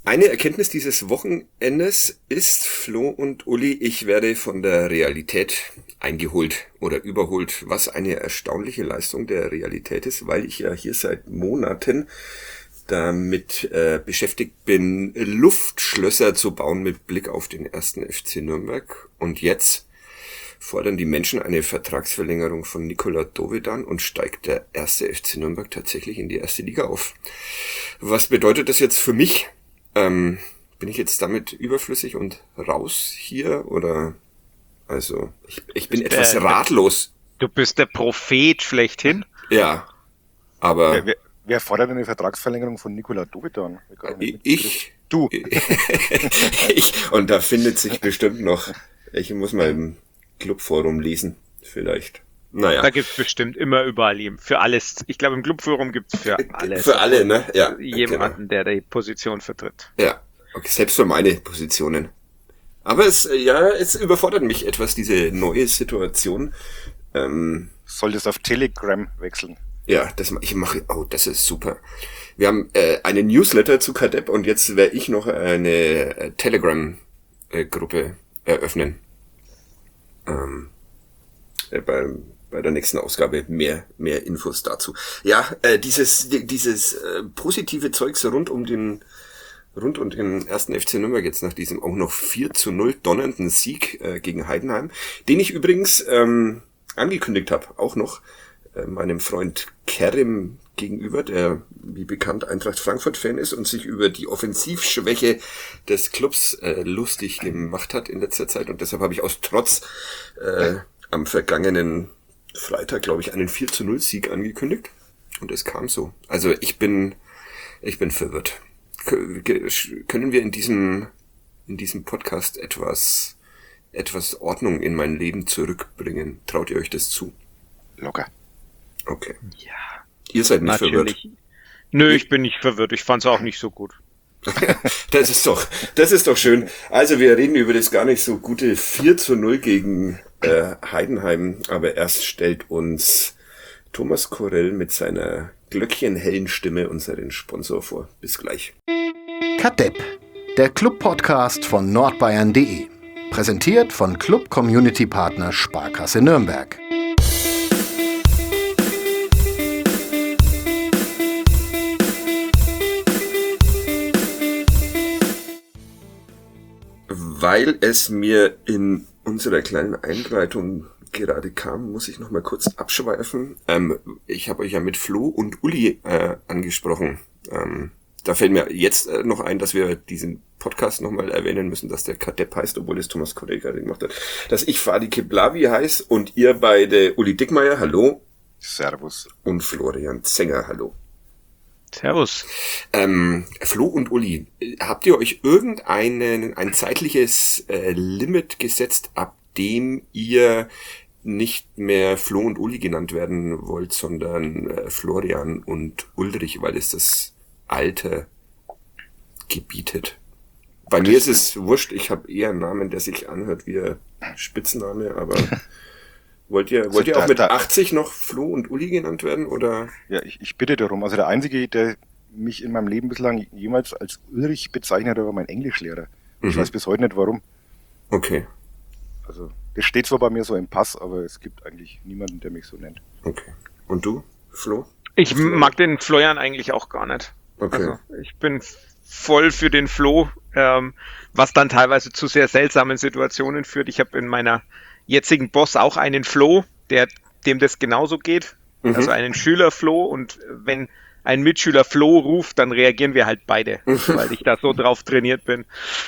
Eine Erkenntnis dieses Wochenendes ist, Flo und Uli, ich werde von der Realität eingeholt oder überholt, was eine erstaunliche Leistung der Realität ist, weil ich ja hier seit Monaten damit beschäftigt bin, Luftschlösser zu bauen mit Blick auf den 1. FC Nürnberg. Und jetzt fordern die Menschen eine Vertragsverlängerung von Nikola Dovedan und steigt der 1. FC Nürnberg tatsächlich in die 1. Liga auf. Was bedeutet das jetzt für mich? Bin ich jetzt damit überflüssig und raus hier? Oder, also, ich bin etwas ratlos. Du bist der Prophet schlechthin. Ja, aber... Wer fordert eine Vertragsverlängerung von Nikola Dovedan? Ich. Du. Und da findet sich bestimmt noch, ich muss mal im Clubforum lesen, vielleicht. Naja. Da gibt's bestimmt immer überall für alles. Ich glaube, im Clubforum gibt's für alles. Für alle, ne? Ja. Jemanden, der die Position vertritt. Ja. Okay, selbst für meine Positionen. Aber es überfordert mich etwas, diese neue Situation. Solltest auf Telegram wechseln. Ja, das ist super. Wir haben eine Newsletter zu Kadepp und jetzt werde ich noch eine Telegram-Gruppe eröffnen. Bei der nächsten Ausgabe mehr Infos dazu. Ja, dieses positive Zeugs rund um den 1. FC Nürnberg jetzt nach diesem auch noch 4:0 donnernden Sieg gegen Heidenheim, den ich übrigens angekündigt habe, auch noch meinem Freund Kerim gegenüber, der wie bekannt Eintracht Frankfurt-Fan ist und sich über die Offensivschwäche des Clubs lustig gemacht hat in letzter Zeit. Und deshalb habe ich aus Trotz am vergangenen Freitag, glaube ich, einen 4:0 Sieg angekündigt. Und es kam so. Also ich bin verwirrt. Können wir in diesem Podcast etwas Ordnung in mein Leben zurückbringen? Traut ihr euch das zu? Locker. Okay. Ja. Ihr seid nicht natürlich verwirrt? Nö, ich bin nicht verwirrt. Ich fand's auch nicht so gut. Das ist doch schön. Also wir reden über das gar nicht so gute 4:0 gegen Heidenheim, aber erst stellt uns Thomas Korell mit seiner glöckchenhellen Stimme unseren Sponsor vor. Bis gleich. Kadepp, der Club-Podcast von nordbayern.de. Präsentiert von Club-Community-Partner Sparkasse Nürnberg. Weil es mir in unserer kleinen Einleitung gerade kam, muss ich noch mal kurz abschweifen. Ich habe euch ja mit Flo und Uli angesprochen. Da fällt mir jetzt noch ein, dass wir diesen Podcast noch mal erwähnen müssen, dass der Kadepp heißt, obwohl es Thomas Korell gerade gemacht hat. Dass ich Fadi Keblavi heiße und ihr beide Uli Dickmeyer, hallo. Servus. Und Florian Zenger, hallo. Servus. Flo und Uli, habt ihr euch ein zeitliches Limit gesetzt, ab dem ihr nicht mehr Flo und Uli genannt werden wollt, sondern Florian und Ulrich, weil es das Alter gebietet? Bei mir ist es wurscht, ich habe eher einen Namen, der sich anhört wie ein Spitzname, aber wollt ihr auch mit 80 noch Flo und Uli genannt werden, oder? Ja, ich bitte darum. Also der Einzige, der mich in meinem Leben bislang jemals als Ulrich bezeichnet hat, war mein Englischlehrer. Ich weiß bis heute nicht warum. Okay. Also das steht zwar bei mir so im Pass, aber es gibt eigentlich niemanden, der mich so nennt. Okay. Und du, Flo? Ich mag den Florian eigentlich auch gar nicht. Okay. Also ich bin voll für den Flo, was dann teilweise zu sehr seltsamen Situationen führt. Ich habe in meiner jetzigen Boss auch einen Flo, dem das genauso geht. Also einen Schüler Flo, und wenn ein Mitschüler Flo ruft, dann reagieren wir halt beide, weil ich da so drauf trainiert bin.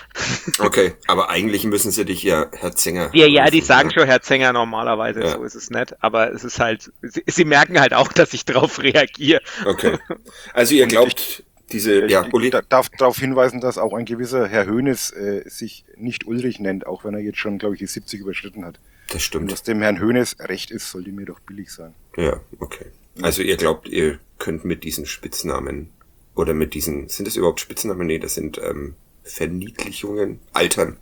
Okay, aber eigentlich müssen sie dich ja Herr Zenger Ja, die sagen schon Herr Zenger normalerweise, ja. So ist es nicht, aber es ist halt, sie merken halt auch, dass ich drauf reagiere. Okay, also ihr glaubt, Uli? Ich darf darauf hinweisen, dass auch ein gewisser Herr Hoeneß sich nicht Ulrich nennt, auch wenn er jetzt schon, glaube ich, die 70 überschritten hat. Das stimmt. Und was dem Herrn Hoeneß recht ist, sollte mir doch billig sein. Ja, okay. Also ihr glaubt, ihr könnt mit diesen Spitznamen oder mit diesen, sind das überhaupt Spitznamen? Nee, das sind Verniedlichungen, altern.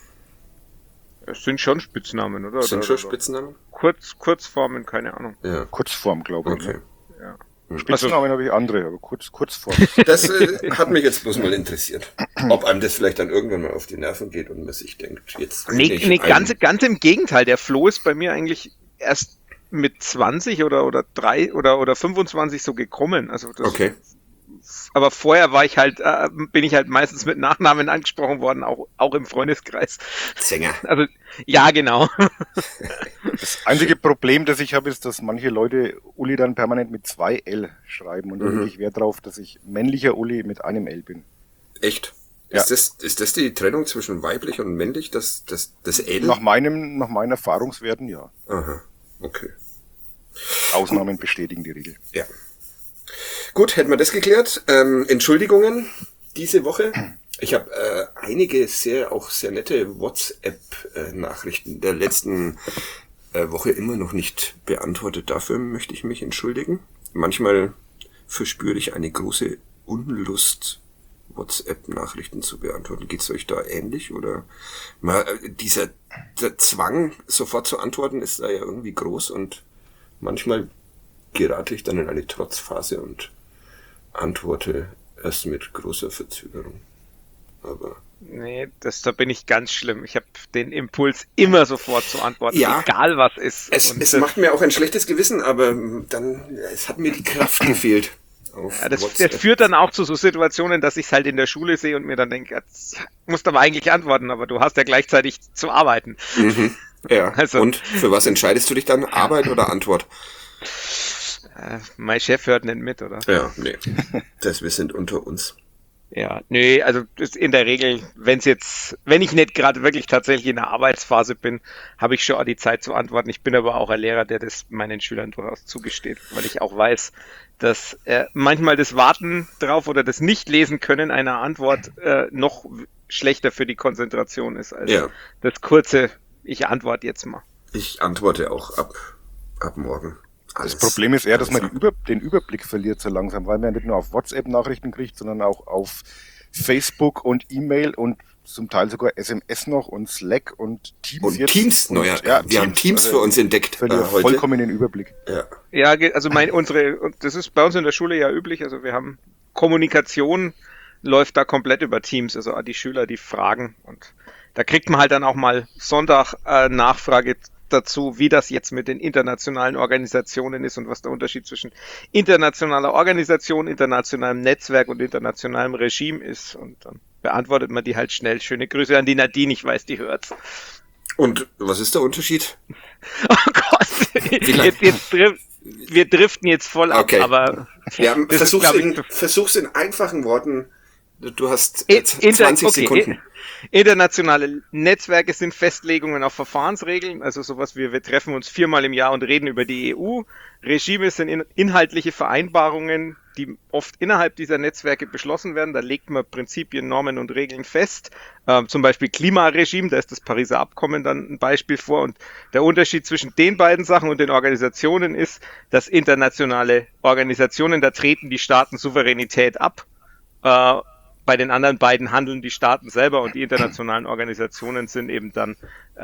Es sind schon Spitznamen, oder? Sind schon Spitznamen? Kurzformen, keine Ahnung. Ja. Kurzform, glaube ich. Okay. Ja. Spitznamen habe ich andere, aber Kurzform. Das hat mich jetzt bloß mal interessiert. ob einem das vielleicht dann irgendwann mal auf die Nerven geht und man sich denkt, jetzt... Nee, ganz im Gegenteil. Der Flo ist bei mir eigentlich erst mit 20 oder 25 so gekommen. Also das, Okay. Aber vorher bin ich halt meistens mit Nachnamen angesprochen worden, auch im Freundeskreis. Sänger. Also, ja, genau. Das einzige Problem, das ich habe, ist, dass manche Leute Uli dann permanent mit 2 L schreiben. Und da lege ich Wert darauf, dass ich männlicher Uli mit einem L bin. Echt? Ja. Ist das die Trennung zwischen weiblich und männlich, das L? Nach meinen Erfahrungswerten, ja. Aha, okay. Ausnahmen bestätigen die Regel. Ja. Gut, hätten wir das geklärt. Entschuldigungen diese Woche. Ich habe einige sehr nette WhatsApp-Nachrichten der letzten Woche immer noch nicht beantwortet. Dafür möchte ich mich entschuldigen. Manchmal verspüre ich eine große Unlust, WhatsApp-Nachrichten zu beantworten. Geht's euch da ähnlich? Oder der Zwang, sofort zu antworten, ist da ja irgendwie groß und manchmal gerate ich dann in eine Trotzphase und antworte erst mit großer Verzögerung. Aber Nee, da bin ich ganz schlimm. Ich habe den Impuls, immer sofort zu antworten, Ja. egal was ist. es macht mir auch ein schlechtes Gewissen, aber es hat mir die Kraft gefehlt. Auf Das WhatsApp. führt dann auch zu so Situationen, dass ich es halt in der Schule sehe und mir dann denke, jetzt musst aber eigentlich antworten, aber du hast ja gleichzeitig zu arbeiten. Ja. Also- Und für was entscheidest du dich dann? Arbeit oder Antwort? Mein Chef hört nicht mit, oder? Ja, nee. Wir sind unter uns. Ja, nee, also in der Regel, wenn ich nicht gerade wirklich tatsächlich in der Arbeitsphase bin, habe ich schon auch die Zeit zu antworten. Ich bin aber auch ein Lehrer, der das meinen Schülern durchaus zugesteht, weil ich auch weiß, dass manchmal das Warten drauf oder das Nicht-Lesen können einer Antwort noch schlechter für die Konzentration ist als Ja. das kurze, ich antworte jetzt mal. Ich antworte auch ab morgen. Das Problem ist eher, dass man den Überblick verliert so langsam, weil man nicht nur auf WhatsApp Nachrichten kriegt, sondern auch auf Facebook und E-Mail und zum Teil sogar SMS noch und Slack und Teams Und jetzt. Teams, und, wir haben Teams für uns entdeckt verliere heute. vollkommen den Überblick. Ja. Ja, also das ist bei uns in der Schule ja üblich, also wir haben Kommunikation läuft da komplett über Teams, also die Schüler, die fragen und da kriegt man halt dann auch mal Sonntag Nachfrage dazu, wie das jetzt mit den internationalen Organisationen ist und was der Unterschied zwischen internationaler Organisation, internationalem Netzwerk und internationalem Regime ist und dann beantwortet man die halt schnell. Schöne Grüße an die Nadine, ich weiß, die hört's. Und was ist der Unterschied? Oh Gott, wir driften jetzt voll ab, Okay. aber Ja, das ist, glaub ich, versuch's in einfachen Worten. Du hast Inter- 20 okay, Sekunden. Internationale Netzwerke sind Festlegungen auf Verfahrensregeln, also sowas wie wir treffen uns 4-mal im Jahr und reden über die EU. Regime sind inhaltliche Vereinbarungen, die oft innerhalb dieser Netzwerke beschlossen werden. Da legt man Prinzipien, Normen und Regeln fest. Zum Beispiel Klimaregime, da ist das Pariser Abkommen dann ein Beispiel vor. Und der Unterschied zwischen den beiden Sachen und den Organisationen ist, dass internationale Organisationen, da treten die Staaten Souveränität ab. Bei den anderen beiden handeln die Staaten selber und die internationalen Organisationen sind eben dann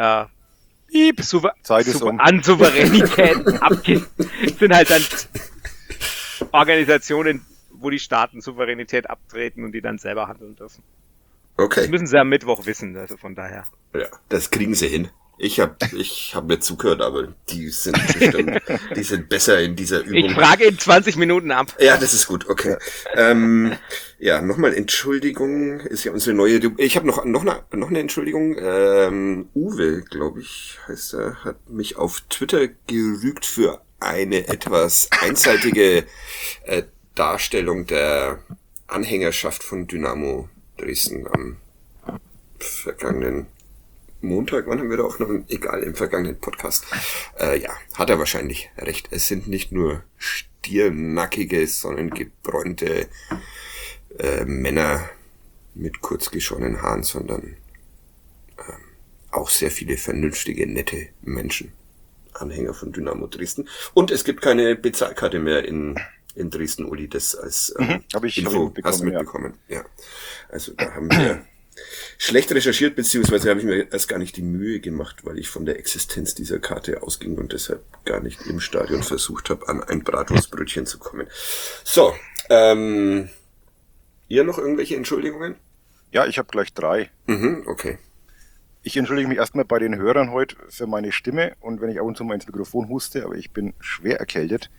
Zeit ist um. an Souveränität sind halt dann Organisationen, wo die Staaten Souveränität abtreten und die dann selber handeln dürfen. Das Okay. müssen sie am Mittwoch wissen, also von daher. Ja, das kriegen sie hin. Ich hab mir zugehört, aber die sind bestimmt, die sind besser in dieser Übung. Ich frage in 20 Minuten ab. Ja, das ist gut, okay. Ja, nochmal Entschuldigung, ist ja unsere neue, ich habe noch eine Entschuldigung, Uwe, glaube ich, heißt er, hat mich auf Twitter gerügt für eine etwas einseitige Darstellung der Anhängerschaft von Dynamo Dresden am vergangenen Montag, wann haben wir da aufgenommen? Egal, im vergangenen Podcast. Ja, hat er wahrscheinlich recht. Es sind nicht nur stiernackige, sondern gebräunte Männer mit kurz geschorenen Haaren, sondern auch sehr viele vernünftige, nette Menschen. Anhänger von Dynamo Dresden. Und es gibt keine Bezahlkarte mehr in Dresden, Uli, das als Hab ich Info mitbekommen, hast mitbekommen. Ja. Also da haben wir schlecht recherchiert, beziehungsweise habe ich mir erst gar nicht die Mühe gemacht, weil ich von der Existenz dieser Karte ausging und deshalb gar nicht im Stadion versucht habe, an ein Bratwurstbrötchen zu kommen. So, ihr noch irgendwelche Entschuldigungen? Ja, ich habe gleich 3. Okay. Ich entschuldige mich erstmal bei den Hörern heute für meine Stimme und wenn ich ab und zu mal ins Mikrofon huste, aber ich bin schwer erkältet.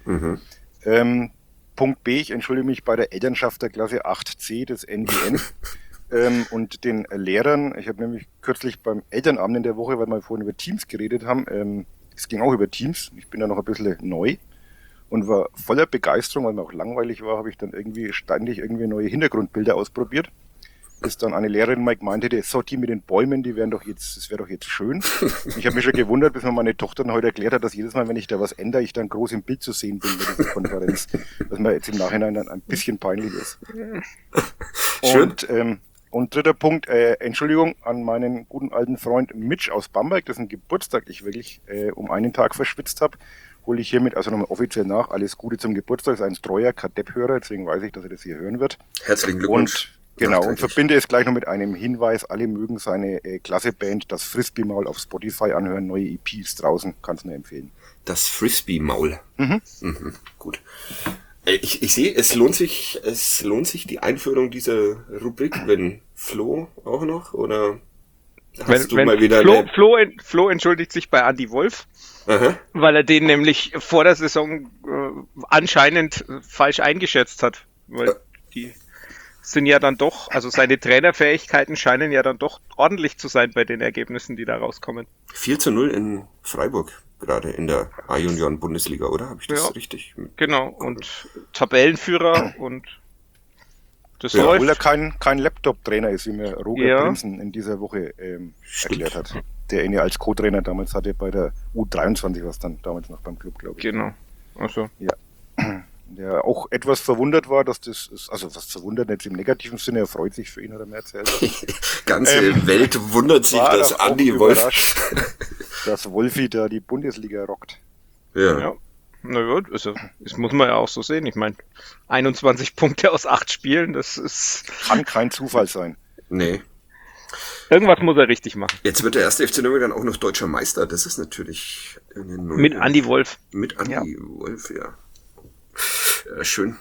Punkt B, ich entschuldige mich bei der Elternschaft der Klasse 8c des NGN und den Lehrern. Ich habe nämlich kürzlich beim Elternabend in der Woche, weil wir vorhin über Teams geredet haben, es ging auch über Teams, ich bin da noch ein bisschen neu und war voller Begeisterung, weil mir auch langweilig war, habe ich dann ständig neue Hintergrundbilder ausprobiert. Bis dann eine Lehrerin mal meinte, die mit den Bäumen, das wäre doch jetzt schön. Ich habe mich schon gewundert, bis mir meine Tochter dann heute erklärt hat, dass jedes Mal, wenn ich da was ändere, ich dann groß im Bild zu sehen bin bei dieser Konferenz. Was mir jetzt im Nachhinein dann ein bisschen peinlich ist. Schön. Und dritter Punkt, Entschuldigung an meinen guten alten Freund Mitch aus Bamberg, dessen Geburtstag ich wirklich um einen Tag verschwitzt habe. Hole ich hiermit also nochmal offiziell nach. Alles Gute zum Geburtstag, ist ein treuer Kadepp-Hörer, deswegen weiß ich, dass er das hier hören wird. Herzlichen Glückwunsch. Und verbinde es gleich noch mit einem Hinweis, alle mögen seine Klasse-Band, das Frisbee-Maul auf Spotify anhören, neue EP ist draußen, kann's nur empfehlen. Das Frisbee-Maul. Gut. Ich sehe, es lohnt sich die Einführung dieser Rubrik, wenn Flo auch noch, oder hast du mal wieder... Flo entschuldigt sich bei Andy Wolf, weil er den nämlich vor der Saison anscheinend falsch eingeschätzt hat, weil die sind ja dann doch, also seine Trainerfähigkeiten scheinen ja dann doch ordentlich zu sein bei den Ergebnissen, die da rauskommen. 4:0 in Freiburg, gerade in der A-Junioren-Bundesliga, oder? Habe ich das richtig? Genau, und Tabellenführer und das Ja, läuft. obwohl er kein Laptop-Trainer ist, wie mir Roger Prinzen in dieser Woche erklärt hat. Der ihn ja als Co-Trainer damals hatte bei der U23, was dann damals noch beim Club, glaube ich. Genau. Also. Ja. Der auch etwas verwundert war, dass das ist, also was verwundert jetzt im negativen Sinne, er freut sich für ihn, hat er mir erzählt. Ganze Welt wundert sich, dass Andi Wolf, dass Wolfi da die Bundesliga rockt. Ja. Na gut, also, das muss man ja auch so sehen. Ich meine, 21 Punkte aus 8 Spielen, das ist... Kann kein Zufall sein. Nee. Irgendwas muss er richtig machen. Jetzt wird der erste FC Nürnberg dann auch noch deutscher Meister. Das ist natürlich eine neue... Mit Andi Wolf. Mit Andi Wolf, ja. Schön.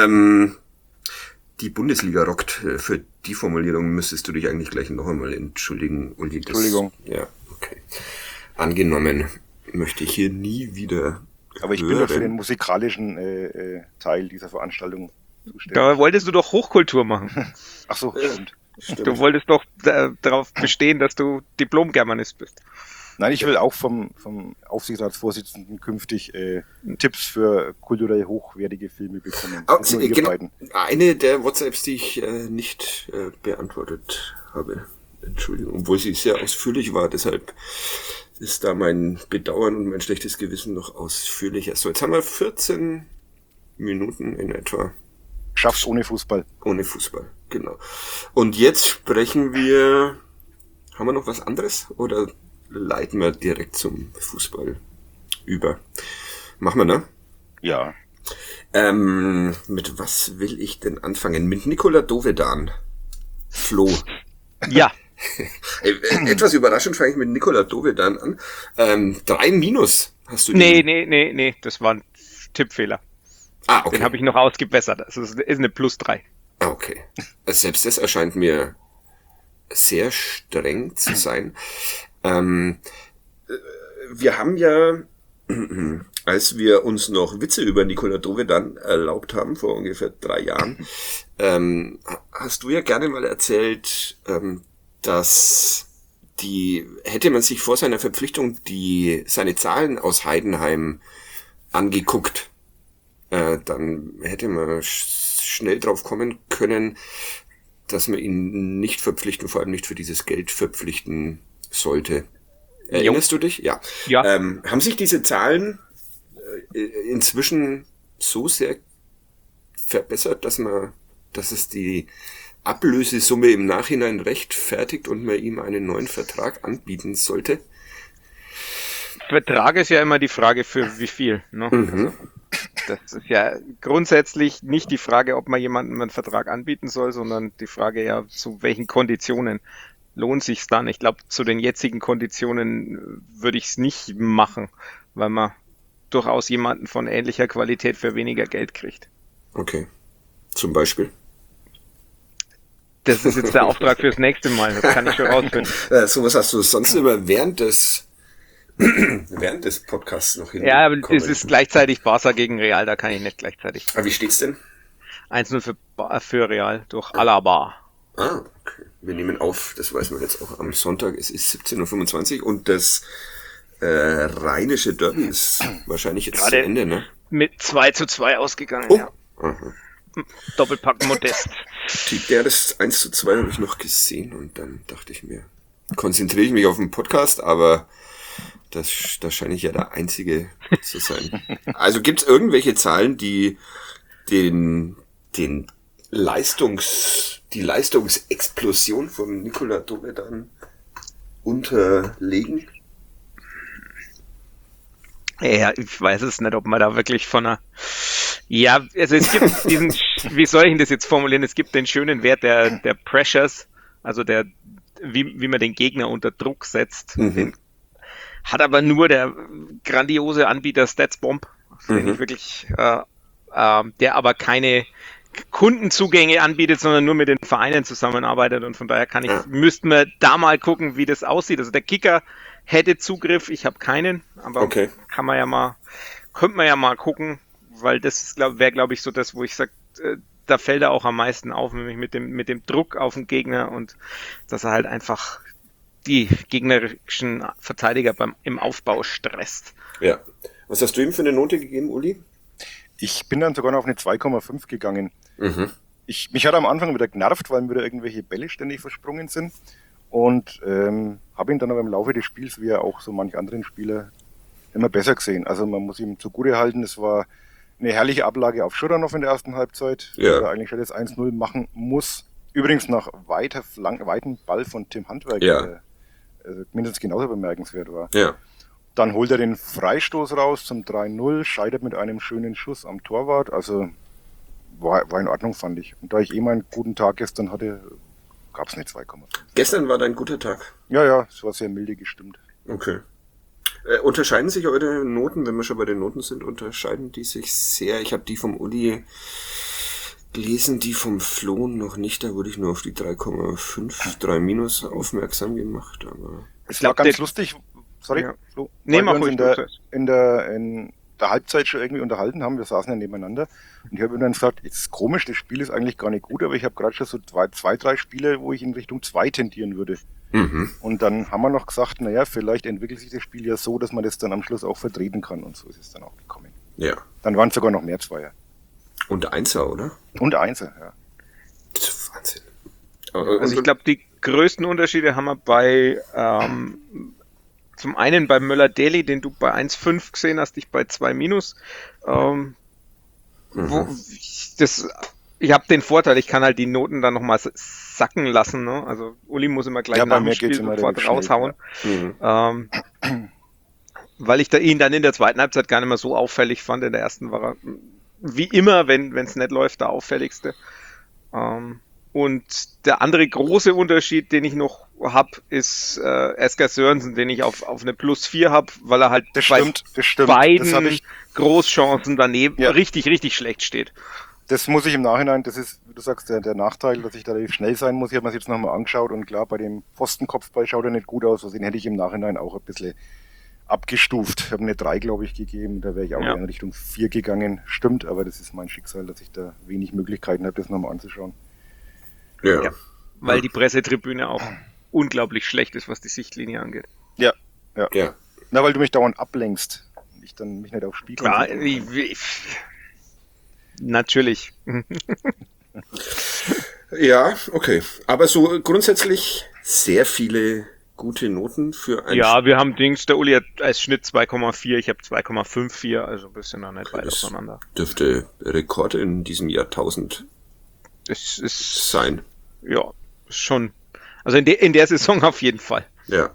Die Bundesliga rockt. Für die Formulierung müsstest du dich eigentlich gleich noch einmal entschuldigen, Uli. Entschuldigung. Ja, okay. Angenommen, möchte ich hier nie wieder Aber ich bin ja für den musikalischen Teil dieser Veranstaltung zuständig. Da wolltest du doch Hochkultur machen. Ach so, stimmt. Du wolltest doch darauf bestehen, dass du Diplom-Germanist bist. Nein, ich will auch vom Aufsichtsratsvorsitzenden künftig Tipps für kulturell hochwertige Filme bekommen. Genau, eine der WhatsApps, die ich nicht beantwortet habe. Entschuldigung, obwohl sie sehr ausführlich war, deshalb ist da mein Bedauern und mein schlechtes Gewissen noch ausführlicher. So, jetzt haben wir 14 Minuten in etwa. Schaff's ohne Fußball. Ohne Fußball, genau. Und jetzt sprechen wir... Haben wir noch was anderes? Oder leiten wir direkt zum Fußball über? Machen wir, ne? Ja. Mit was will ich denn anfangen? Mit Nikola Dovedan. Flo. Ja. Etwas überraschend fange ich mit Nikola Dovedan an. 3- hast du. Nee, das war ein Tippfehler. Okay. Den habe ich noch ausgebessert. Das ist eine +3. Okay. Selbst das erscheint mir sehr streng zu sein. Wir haben ja, als wir uns noch Witze über Nikola Dovedan erlaubt haben, vor ungefähr 3 Jahren, hast du ja gerne mal erzählt, dass hätte man sich vor seiner Verpflichtung seine Zahlen aus Heidenheim angeguckt, dann hätte man schnell drauf kommen können, dass man ihn nicht verpflichten, vor allem nicht für dieses Geld verpflichten sollte. Erinnerst du dich? Ja. Haben sich diese Zahlen inzwischen so sehr verbessert, dass es die Ablösesumme im Nachhinein rechtfertigt und man ihm einen neuen Vertrag anbieten sollte? Vertrag ist ja immer die Frage, für wie viel. Ne? Also, das ist ja grundsätzlich nicht die Frage, ob man jemandem einen Vertrag anbieten soll, sondern die Frage ja, zu welchen Konditionen lohnt sich's dann. Ich glaube, zu den jetzigen Konditionen würde ich es nicht machen, weil man durchaus jemanden von ähnlicher Qualität für weniger Geld kriegt. Okay. Zum Beispiel? Das ist jetzt der Auftrag fürs nächste Mal, das kann ich schon rausfinden. Sowas hast du sonst immer während des Podcasts noch hin. Ja, aber es ist gleichzeitig Barca gegen Real, da kann ich nicht gleichzeitig. Aber wie steht's denn? 1-0 für Real durch Alaba. Ah, okay. Wir nehmen auf, das weiß man jetzt auch am Sonntag, es ist 17.25 Uhr und das rheinische Derby ist wahrscheinlich jetzt zu Ende, ne? Mit 2:2 ausgegangen, ja. Aha. Doppelpack Modest. Das 1:2 habe ich noch gesehen und dann dachte ich mir, konzentriere ich mich auf den Podcast, aber da scheine ich ja der Einzige zu sein. Also gibt es irgendwelche Zahlen, die die Leistungsexplosion von Nikola Dovedan unterlegen? Ja, ich weiß es nicht, ob man da wirklich von einer... Ja, also es gibt diesen... Wie soll ich denn das jetzt formulieren? Es gibt den schönen Wert der Pressures, also wie man den Gegner unter Druck setzt. Den hat aber nur der grandiose Anbieter StatsBomb, den ich wirklich... der aber keine Kundenzugänge anbietet, sondern nur mit den Vereinen zusammenarbeitet und von daher müssten wir da mal gucken, wie das aussieht. Also der Kicker hätte Zugriff, ich habe keinen, aber könnte man ja mal gucken, weil das wäre, glaube ich, so das, wo ich sage, da fällt er auch am meisten auf, nämlich mit dem Druck auf den Gegner und dass er halt einfach die gegnerischen Verteidiger im Aufbau stresst. Ja. Was hast du ihm für eine Note gegeben, Uli? Ich bin dann sogar noch auf eine 2,5 gegangen. Mich hat am Anfang wieder genervt, weil mir wieder irgendwelche Bälle ständig versprungen sind. Und habe ihn dann aber im Laufe des Spiels, wie auch so manch anderen Spieler, immer besser gesehen. Also man muss ihm zugute halten, es war eine herrliche Ablage auf Schuranov in der ersten Halbzeit, der eigentlich schon das 1-0 machen muss. Übrigens nach weiten Ball von Tim Handwerk, der mindestens genauso bemerkenswert war. Ja. Dann holt er den Freistoß raus zum 3-0, scheitert mit einem schönen Schuss am Torwart. Also war in Ordnung, fand ich. Und da ich meinen guten Tag gestern hatte, gab es eine 2,5. Gestern war dein guter Tag? Ja, es war sehr milde gestimmt. Okay. Unterscheiden sich eure Noten, wenn wir schon bei den Noten sind, unterscheiden die sich sehr? Ich habe die vom Uli gelesen, die vom Flo noch nicht. Da wurde ich nur auf die 3,5, 3- aufmerksam gemacht. Aber es war ganz lustig. Sorry, ja. Flo. Nee, mach wir uns in der Halbzeit schon irgendwie unterhalten haben. Wir saßen ja nebeneinander und ich habe ihm dann gesagt, es ist komisch, das Spiel ist eigentlich gar nicht gut, aber ich habe gerade schon so 2-3 Spiele, wo ich in Richtung 2 tendieren würde. Und dann haben wir noch gesagt, naja, vielleicht entwickelt sich das Spiel ja so, dass man das dann am Schluss auch vertreten kann und so ist es dann auch gekommen. Ja. Dann waren es sogar noch mehr Zweier. Und Einser, oder? Und Einser, ja. Das ist Wahnsinn. Also ich glaube, die größten Unterschiede haben wir bei zum einen bei Möller-Daly, den du bei 1,5 gesehen hast, ich bei 2-. Ich habe den Vorteil, ich kann halt die Noten dann nochmal sacken lassen. Ne? Also Uli muss immer gleich nach dem Spiel sofort raushauen. Weil ich ihn dann in der zweiten Halbzeit gar nicht mehr so auffällig fand. In der ersten war er wie immer, wenn es nicht läuft, der auffälligste. Und der andere große Unterschied, den ich noch habe, ist Esker Sørensen, den ich auf eine +4 habe, weil er halt bei beiden Großchancen daneben richtig, richtig schlecht steht. Das muss ich im Nachhinein, das ist, wie du sagst, der Nachteil, dass ich da relativ schnell sein muss. Ich habe mir das jetzt nochmal angeschaut und klar, bei dem Pfostenkopfball schaut er nicht gut aus. Also den hätte ich im Nachhinein auch ein bisschen abgestuft. Ich habe eine 3, glaube ich, gegeben. Da wäre ich auch in Richtung 4 gegangen. Stimmt, aber das ist mein Schicksal, dass ich da wenig Möglichkeiten habe, das nochmal anzuschauen. Ja, weil die Pressetribüne auch unglaublich schlecht ist, was die Sichtlinie angeht. Ja. Na, weil du mich dauernd ablenkst und ich dann mich nicht aufs Spiel konzentriere. Natürlich. Ja, okay. Aber so grundsätzlich sehr viele gute Noten für ein... Ja, wir haben der Uli hat als Schnitt 2,4, ich habe 2,54, also ein bisschen noch nicht weit auseinander. Dürfte Rekord in diesem Jahrtausend sein. Ja, schon. Also in der Saison auf jeden Fall. Ja.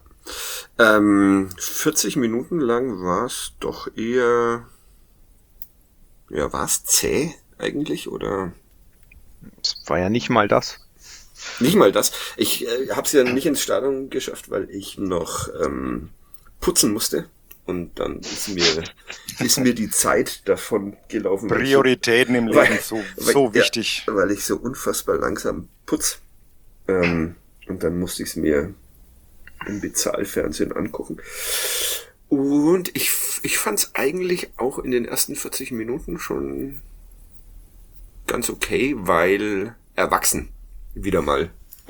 40 Minuten lang war es doch eher... Ja, war es zäh eigentlich, oder? Es war ja nicht mal das. Nicht mal das. Ich habe es ja nicht ins Stadion geschafft, weil ich noch putzen musste. Und dann ist mir die Zeit davon gelaufen. Prioritäten im Leben so wichtig. Ja, weil ich so unfassbar langsam putz. Und dann musste ich es mir im Bezahlfernsehen angucken. Und ich fand es eigentlich auch in den ersten 40 Minuten schon ganz okay, weil erwachsen wieder mal.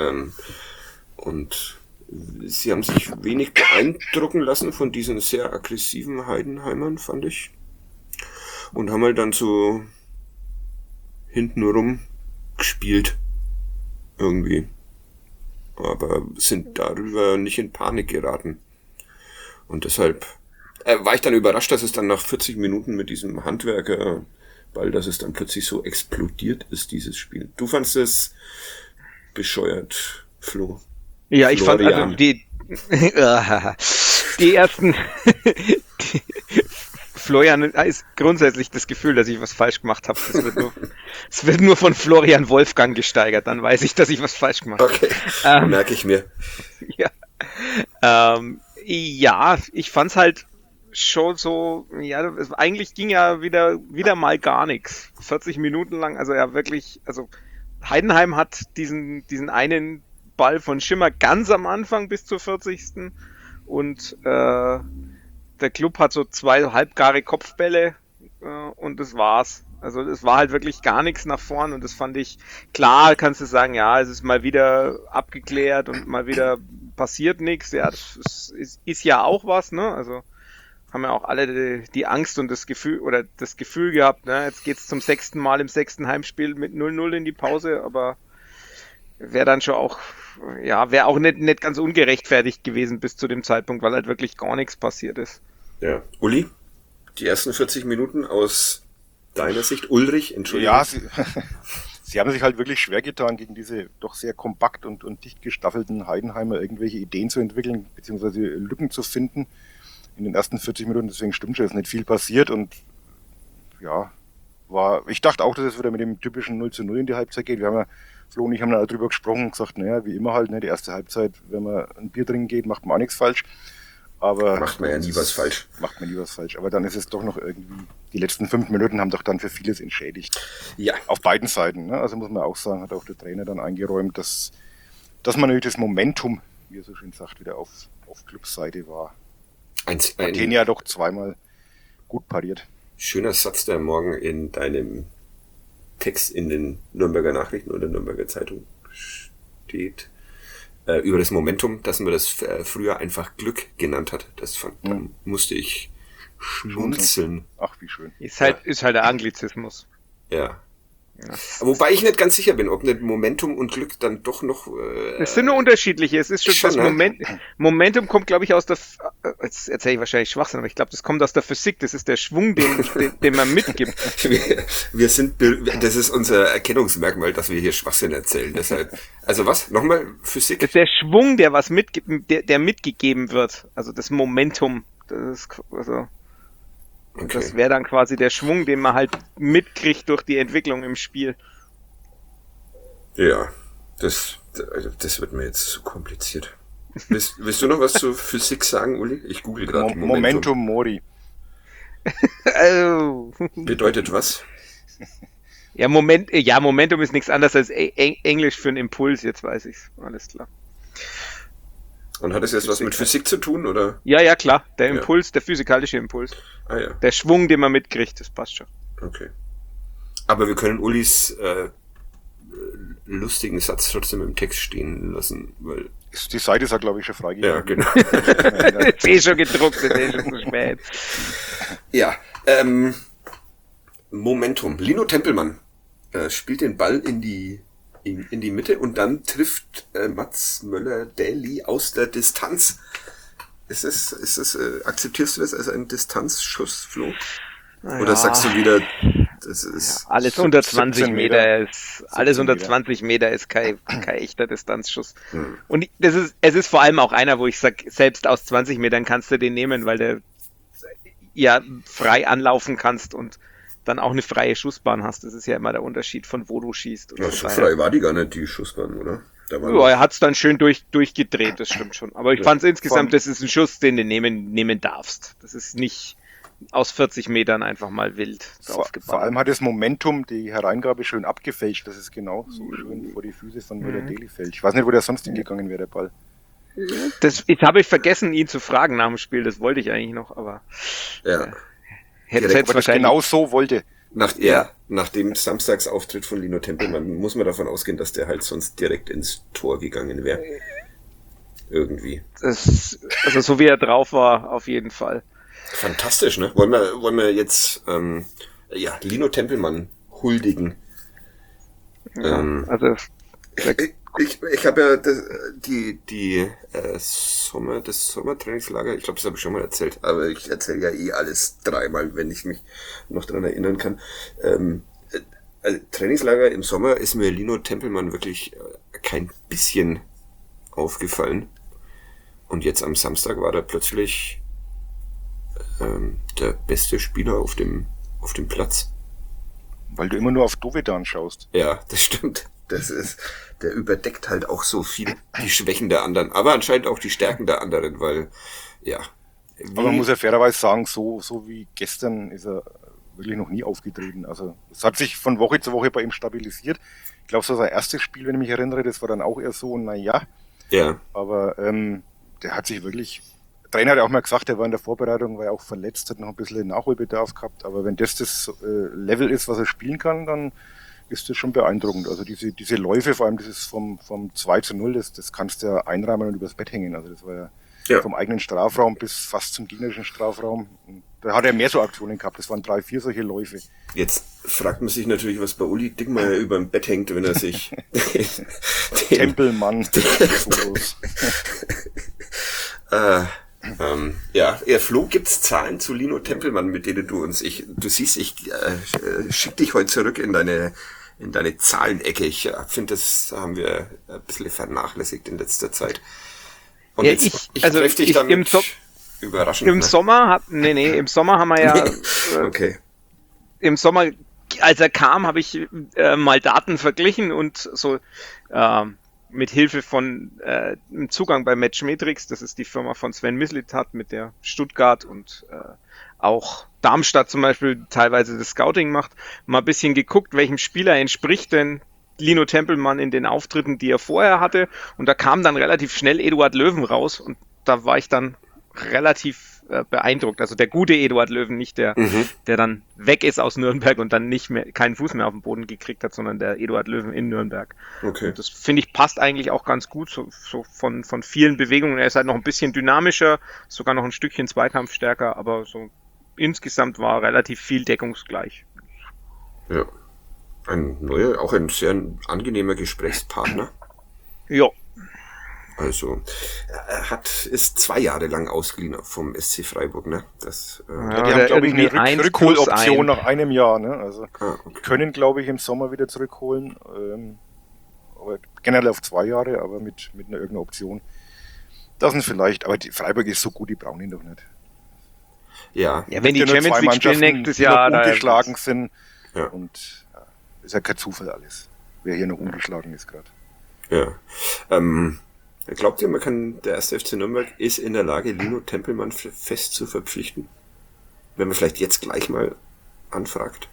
Und sie haben sich wenig beeindrucken lassen von diesen sehr aggressiven Heidenheimern, fand ich. Und haben halt dann so hintenrum gespielt. Irgendwie. Aber sind darüber nicht in Panik geraten. Und deshalb war ich dann überrascht, dass es dann nach 40 Minuten mit diesem Handwerkerball, dass es dann plötzlich so explodiert ist, dieses Spiel. Du fandst es bescheuert, Flo? Ja, ich fand also die ersten Florian ist grundsätzlich das Gefühl, dass ich was falsch gemacht habe. Es wird nur von Florian Wolfgang gesteigert, dann weiß ich, dass ich was falsch gemacht habe. Okay, merke ich mir. Ja, ich fand's halt schon so, ja, eigentlich ging ja wieder mal gar nichts. 40 Minuten lang, also ja wirklich, also Heidenheim hat diesen einen Ball von Schimmer ganz am Anfang bis zur 40. Und der Club hat so 2 halbgare Kopfbälle und das war's. Also es war halt wirklich gar nichts nach vorn und das fand ich, klar kannst du sagen, ja, es ist mal wieder abgeklärt und mal wieder passiert nichts. Ja, das ist ja auch was, ne? Also haben ja auch alle die Angst und das Gefühl gehabt, ne? Jetzt geht's zum 6. Mal im 6. Heimspiel mit 0-0 in die Pause, aber wäre dann schon auch, ja, wäre auch nicht ganz ungerechtfertigt gewesen bis zu dem Zeitpunkt, weil halt wirklich gar nichts passiert ist. Ja. Uli, die ersten 40 Minuten aus deiner Sicht, Ulrich, Entschuldigung. Ja, sie haben sich halt wirklich schwer getan, gegen diese doch sehr kompakt und dicht gestaffelten Heidenheimer irgendwelche Ideen zu entwickeln, beziehungsweise Lücken zu finden in den ersten 40 Minuten. Deswegen stimmt schon, es ist nicht viel passiert und ja, ich dachte auch, dass es wieder mit dem typischen 0-0 in die Halbzeit geht. Flo und ich haben dann darüber gesprochen und gesagt, naja, wie immer halt, ne, die erste Halbzeit, wenn man ein Bier trinken geht, macht man auch nichts falsch. Aber macht man ja nie was falsch. Aber dann ist es doch noch irgendwie, die letzten 5 Minuten haben doch dann für vieles entschädigt. Ja. Auf beiden Seiten, ne? Also muss man auch sagen, hat auch der Trainer dann eingeräumt, dass man natürlich das Momentum, wie er so schön sagt, wieder auf Clubseite war. Athen ja doch zweimal gut pariert. Schöner Satz, der morgen in deinem Text in den Nürnberger Nachrichten oder Nürnberger Zeitung steht. Über das Momentum, dass man das früher einfach Glück genannt hat. Da musste ich schmunzeln. Ach, wie schön. Ist halt der Anglizismus. Ja. Wobei ich nicht ganz sicher bin, ob nicht Momentum und Glück dann doch noch... Es sind nur unterschiedliche. Es ist schon das Momentum kommt, glaube ich, aus der... Jetzt erzähle ich wahrscheinlich Schwachsinn, aber ich glaube, das kommt aus der Physik. Das ist der Schwung, den man mitgibt. Das ist unser Erkennungsmerkmal, dass wir hier Schwachsinn erzählen. Deshalb, also was? Nochmal Physik? Das ist der Schwung, der der mitgegeben wird. Also das Momentum. Das ist, also... Okay. Das wäre dann quasi der Schwung, den man halt mitkriegt durch die Entwicklung im Spiel. Ja, das wird mir jetzt zu kompliziert. Willst du noch was zur Physik sagen, Uli? Ich google gerade. Momentum Mori. Bedeutet was? Ja, Momentum ist nichts anderes als Englisch für einen Impuls, jetzt weiß ich's. Alles klar. Und hat es jetzt was mit Physik zu tun, oder? Ja, klar. Der Impuls, der physikalische Impuls. Ah ja. Der Schwung, den man mitkriegt, das passt schon. Okay. Aber wir können Ulis lustigen Satz trotzdem im Text stehen lassen, weil... Die Seite ist ja, glaube ich, schon freigegeben. Ja, genau. Ist schon gedruckt, ist schon zu spät. Ja, Momentum. Lino Tempelmann spielt den Ball in die Mitte und dann trifft Mats Möller-Dähli aus der Distanz. Akzeptierst du das als einen Distanzschuss, Flo? Oder sagst du wieder, das ist... Ja, alles unter 20 Meter ist, alles unter 20 Meter ist kein echter Distanzschuss. Und es ist vor allem auch einer, wo ich sag, selbst aus 20 Metern kannst du den nehmen, weil du ja frei anlaufen kannst und dann auch eine freie Schussbahn hast. Das ist ja immer der Unterschied, von wo du schießt. Ja, so frei war die gar nicht, die Schussbahn, oder? Ja, er hat es dann schön durchgedreht, das stimmt schon. Aber ich fand es insgesamt, das ist ein Schuss, den du nehmen darfst. Das ist nicht aus 40 Metern einfach mal wild draufgeballert. Vor allem hat das Momentum die Hereingabe schön abgefälscht, dass es genau so schön vor die Füße von Möller-Deli fällt. Ich weiß nicht, wo der sonst hingegangen wäre, der Ball. Jetzt habe ich vergessen, ihn zu fragen nach dem Spiel, das wollte ich eigentlich noch, aber Direkt, hätte Aber das genau so wollte. Nach dem Samstagsauftritt von Lino Tempelmann muss man davon ausgehen, dass der halt sonst direkt ins Tor gegangen wäre. Irgendwie. Also so wie er drauf war, auf jeden Fall. Fantastisch, ne? Wollen wir jetzt Lino Tempelmann huldigen? Also Ich habe ja das Sommertrainingslager, ich glaube, das habe ich schon mal erzählt, aber ich erzähle ja alles dreimal, wenn ich mich noch dran erinnern kann. Also Trainingslager im Sommer ist mir Lino Tempelmann wirklich kein bisschen aufgefallen. Und jetzt am Samstag war er plötzlich der beste Spieler auf dem Platz. Weil du immer nur auf Dovedan schaust. Ja, das stimmt. Der überdeckt halt auch so viel die Schwächen der anderen, aber anscheinend auch die Stärken der anderen, weil, Aber man muss ja fairerweise sagen, so wie gestern ist er wirklich noch nie aufgetreten. Also es hat sich von Woche zu Woche bei ihm stabilisiert. Ich glaube, so sein erstes Spiel, wenn ich mich erinnere, das war dann auch eher so, Ja. Aber der hat sich wirklich, der Trainer hat ja auch mal gesagt, er war in der Vorbereitung, war ja auch verletzt, hat noch ein bisschen Nachholbedarf gehabt, aber wenn das Level ist, was er spielen kann, dann ist das schon beeindruckend. Also diese Läufe, vor allem dieses vom 2:0, das kannst du ja einrahmen und übers Bett hängen. Also das war ja vom eigenen Strafraum bis fast zum gegnerischen Strafraum. Und da hat er mehr so Aktionen gehabt. Das waren 3, 4 solche Läufe. Jetzt fragt man sich natürlich, was bei Uli Dickmeyer über dem Bett hängt, wenn er sich Tempelmann. Flo, gibt's Zahlen zu Lino Tempelmann, mit denen du siehst, ich schick dich heute zurück in deine Zahlenecke. Ich finde, das haben wir ein bisschen vernachlässigt in letzter Zeit. Und ja, ich treffe dich damit überraschend. Im Sommer im Sommer haben wir ja okay. Im Sommer, als er kam, habe ich mal Daten verglichen und so mit Hilfe von Zugang bei Matchmetrix, das ist die Firma von Sven Mislintat, mit der Stuttgart und auch Darmstadt zum Beispiel teilweise das Scouting macht, mal ein bisschen geguckt, welchem Spieler entspricht denn Lino Tempelmann in den Auftritten, die er vorher hatte, und da kam dann relativ schnell Eduard Löwen raus und da war ich dann relativ beeindruckt. Also der gute Eduard Löwen, nicht der dann weg ist aus Nürnberg und dann keinen Fuß mehr auf den Boden gekriegt hat, sondern der Eduard Löwen in Nürnberg. Okay. Und das finde ich passt eigentlich auch ganz gut, so von vielen Bewegungen. Er ist halt noch ein bisschen dynamischer, sogar noch ein Stückchen zweikampfstärker, aber so insgesamt war relativ viel deckungsgleich. Ja. Auch ein sehr angenehmer Gesprächspartner. Ja. Also, er ist 2 Jahre lang ausgeliehen vom SC Freiburg, ne? Die haben, glaube ich, eine Rückholoption nach einem Jahr, ne? Also, können, glaube ich, im Sommer wieder zurückholen. Aber generell auf 2 Jahre, aber mit einer irgendeiner Option. Das sind vielleicht, aber die Freiburg ist so gut, die brauchen ihn doch nicht. Ja, wenn die Champions League spielen nächstes Jahr, die noch ungeschlagen sind. Ja. Und ist ja kein Zufall alles, wer hier noch ungeschlagen ist gerade. Ja. Glaubt ihr, der 1. FC Nürnberg ist in der Lage, Lino Tempelmann fest zu verpflichten? Wenn man vielleicht jetzt gleich mal anfragt.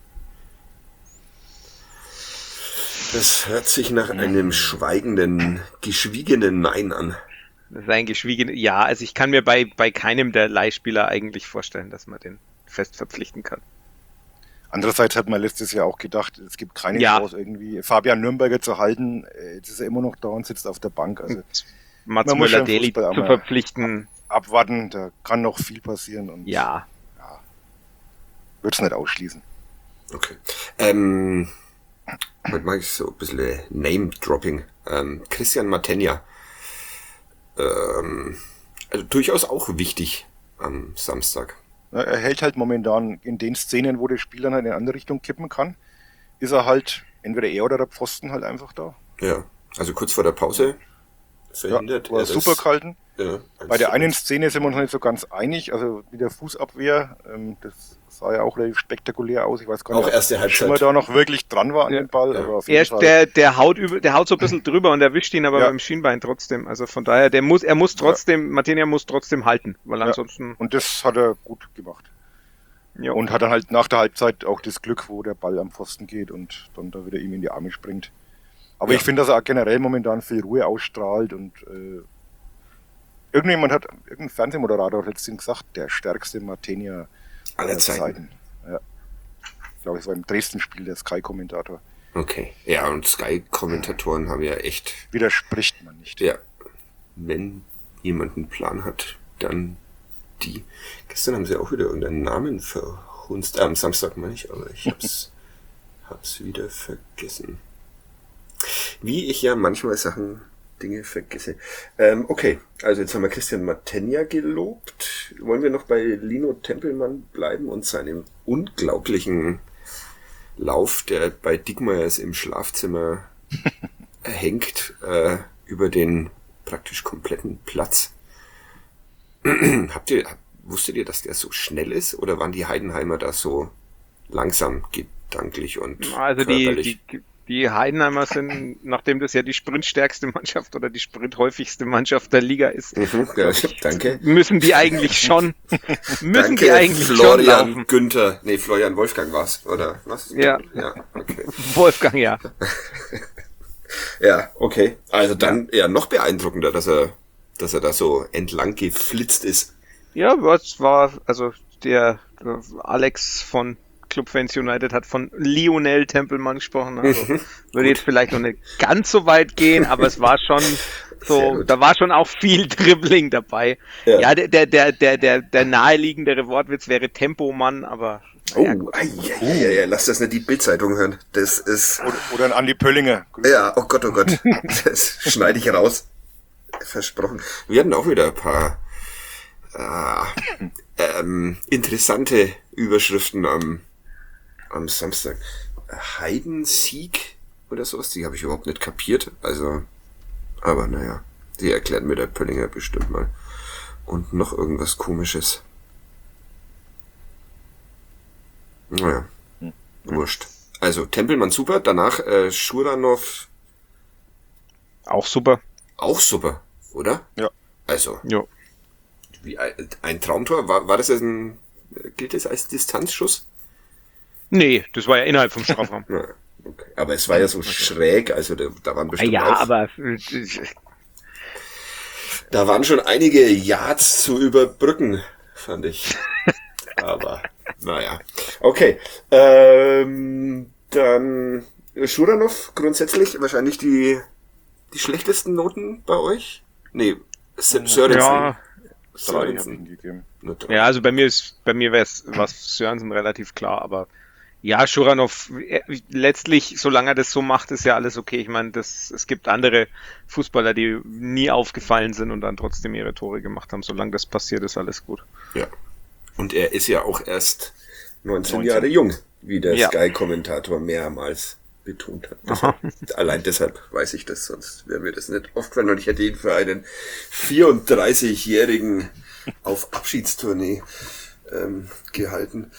Das hört sich nach einem geschwiegenen Nein an. Das ist ein geschwiegenes, ja, also ich kann mir bei keinem der Leihspieler eigentlich vorstellen, dass man den fest verpflichten kann. Andererseits hat man letztes Jahr auch gedacht, es gibt keine Chance, irgendwie Fabian Nürnberger zu halten. Jetzt ist er immer noch da und sitzt auf der Bank. Also Mats Möller-Deli zu verpflichten. Abwarten, da kann noch viel passieren. Und würde es nicht ausschließen. Okay. Heute mache ich so ein bisschen Name-Dropping. Christian Matenja. Also durchaus auch wichtig am Samstag. Er hält halt momentan in den Szenen, wo der Spieler halt in eine andere Richtung kippen kann, ist er halt, entweder er oder der Pfosten halt einfach da. Ja, also kurz vor der Pause verhindert war super gehalten. Ja, bei der einen Szene sind wir uns nicht so ganz einig, also mit der Fußabwehr, das sah ja auch relativ spektakulär aus. Ich weiß gar nicht, auch erste Halbzeit, ob er da noch wirklich dran war an den Ball. Ja. Aber auf jeden Fall. Der haut so ein bisschen drüber und erwischt ihn aber beim Schienbein trotzdem. Also von daher, Matenja muss trotzdem halten, weil ansonsten. Und das hat er gut gemacht. Jo. Und hat dann halt nach der Halbzeit auch das Glück, wo der Ball am Pfosten geht und dann da wieder ihm in die Arme springt. Aber ich finde, dass er auch generell momentan viel Ruhe ausstrahlt und irgendein Fernsehmoderator hat letztens gesagt, der stärkste Martenier aller Zeiten. Ja. Ich glaube, es war im Dresden-Spiel der Sky-Kommentator. Okay. Ja, und Sky-Kommentatoren haben ja echt... Widerspricht man nicht. Ja. Wenn jemand einen Plan hat, dann die. Gestern haben sie auch wieder irgendeinen Namen verhunzt. Am Samstag meine ich, aber ich hab's wieder vergessen. Wie ich ja manchmal Dinge vergesse. Okay, also jetzt haben wir Christian Martenia gelobt. Wollen wir noch bei Lino Tempelmann bleiben und seinem unglaublichen Lauf, der bei Diekmeyers im Schlafzimmer hängt, über den praktisch kompletten Platz. Wusstet ihr, dass der so schnell ist? Oder waren die Heidenheimer da so langsam gedanklich und Also körperlich? die Heidenheimer sind, nachdem das ja die sprintstärkste Mannschaft oder die sprinthäufigste Mannschaft der Liga ist, Ja, danke. müssen die eigentlich schon Florian laufen. Günther. Nee, Florian Wolfgang war's, oder was? Ja. Ja, okay. Wolfgang, ja. Ja, okay. Also dann eher noch beeindruckender, dass er da so entlang geflitzt ist. Ja, was war, also der Alex von Clubfans United hat von Lionel Tempelmann gesprochen. Also würde jetzt vielleicht noch nicht ganz so weit gehen, aber es war schon Sehr so, gut. da war schon auch viel Dribbling dabei. Ja. Ja, der naheliegendere Wortwitz wäre Tempomann, aber naja, gut. Ja, lass das nicht die Bildzeitung hören. Das ist... Oder ein Andi Pöllinger. Ja, oh Gott. Das schneide ich raus. Versprochen. Wir hatten auch wieder ein paar interessante Überschriften am Samstag. Heidensieg oder sowas, die habe ich überhaupt nicht kapiert. Also, aber naja, die erklärt mir der Pöllinger bestimmt mal. Und noch irgendwas Komisches. Naja, wurscht. Also, Tempelmann super, danach Schuranov Auch super. auch super, oder? Ja. Also, Ja. wie ein Traumtor, war das jetzt gilt das als Distanzschuss? Nee, das war ja innerhalb vom Strafraum. Ja, okay. Aber es war ja so schräg, also da waren bestimmt Ja, auch, aber da waren schon einige Yards zu überbrücken, fand ich. Aber, naja. Okay, dann Schuranov, grundsätzlich wahrscheinlich die schlechtesten Noten bei euch? Nee, Sörensen. ja, 3 habe ich Sörensen. ihm gegeben. Nur 3. ja, also bei mir was Sörensen relativ klar, aber ja, Schuranov, letztlich, solange er das so macht, ist ja alles okay. Ich meine, es gibt andere Fußballer, die nie aufgefallen sind und dann trotzdem ihre Tore gemacht haben. Solange das passiert, ist alles gut. Ja. Und er ist ja auch erst 19 Jahre jung, wie der Ja. Sky-Kommentator mehrmals betont hat. Allein deshalb weiß ich das, sonst wäre mir das nicht aufgefallen. Und ich hätte ihn für einen 34-Jährigen auf Abschiedstournee gehalten.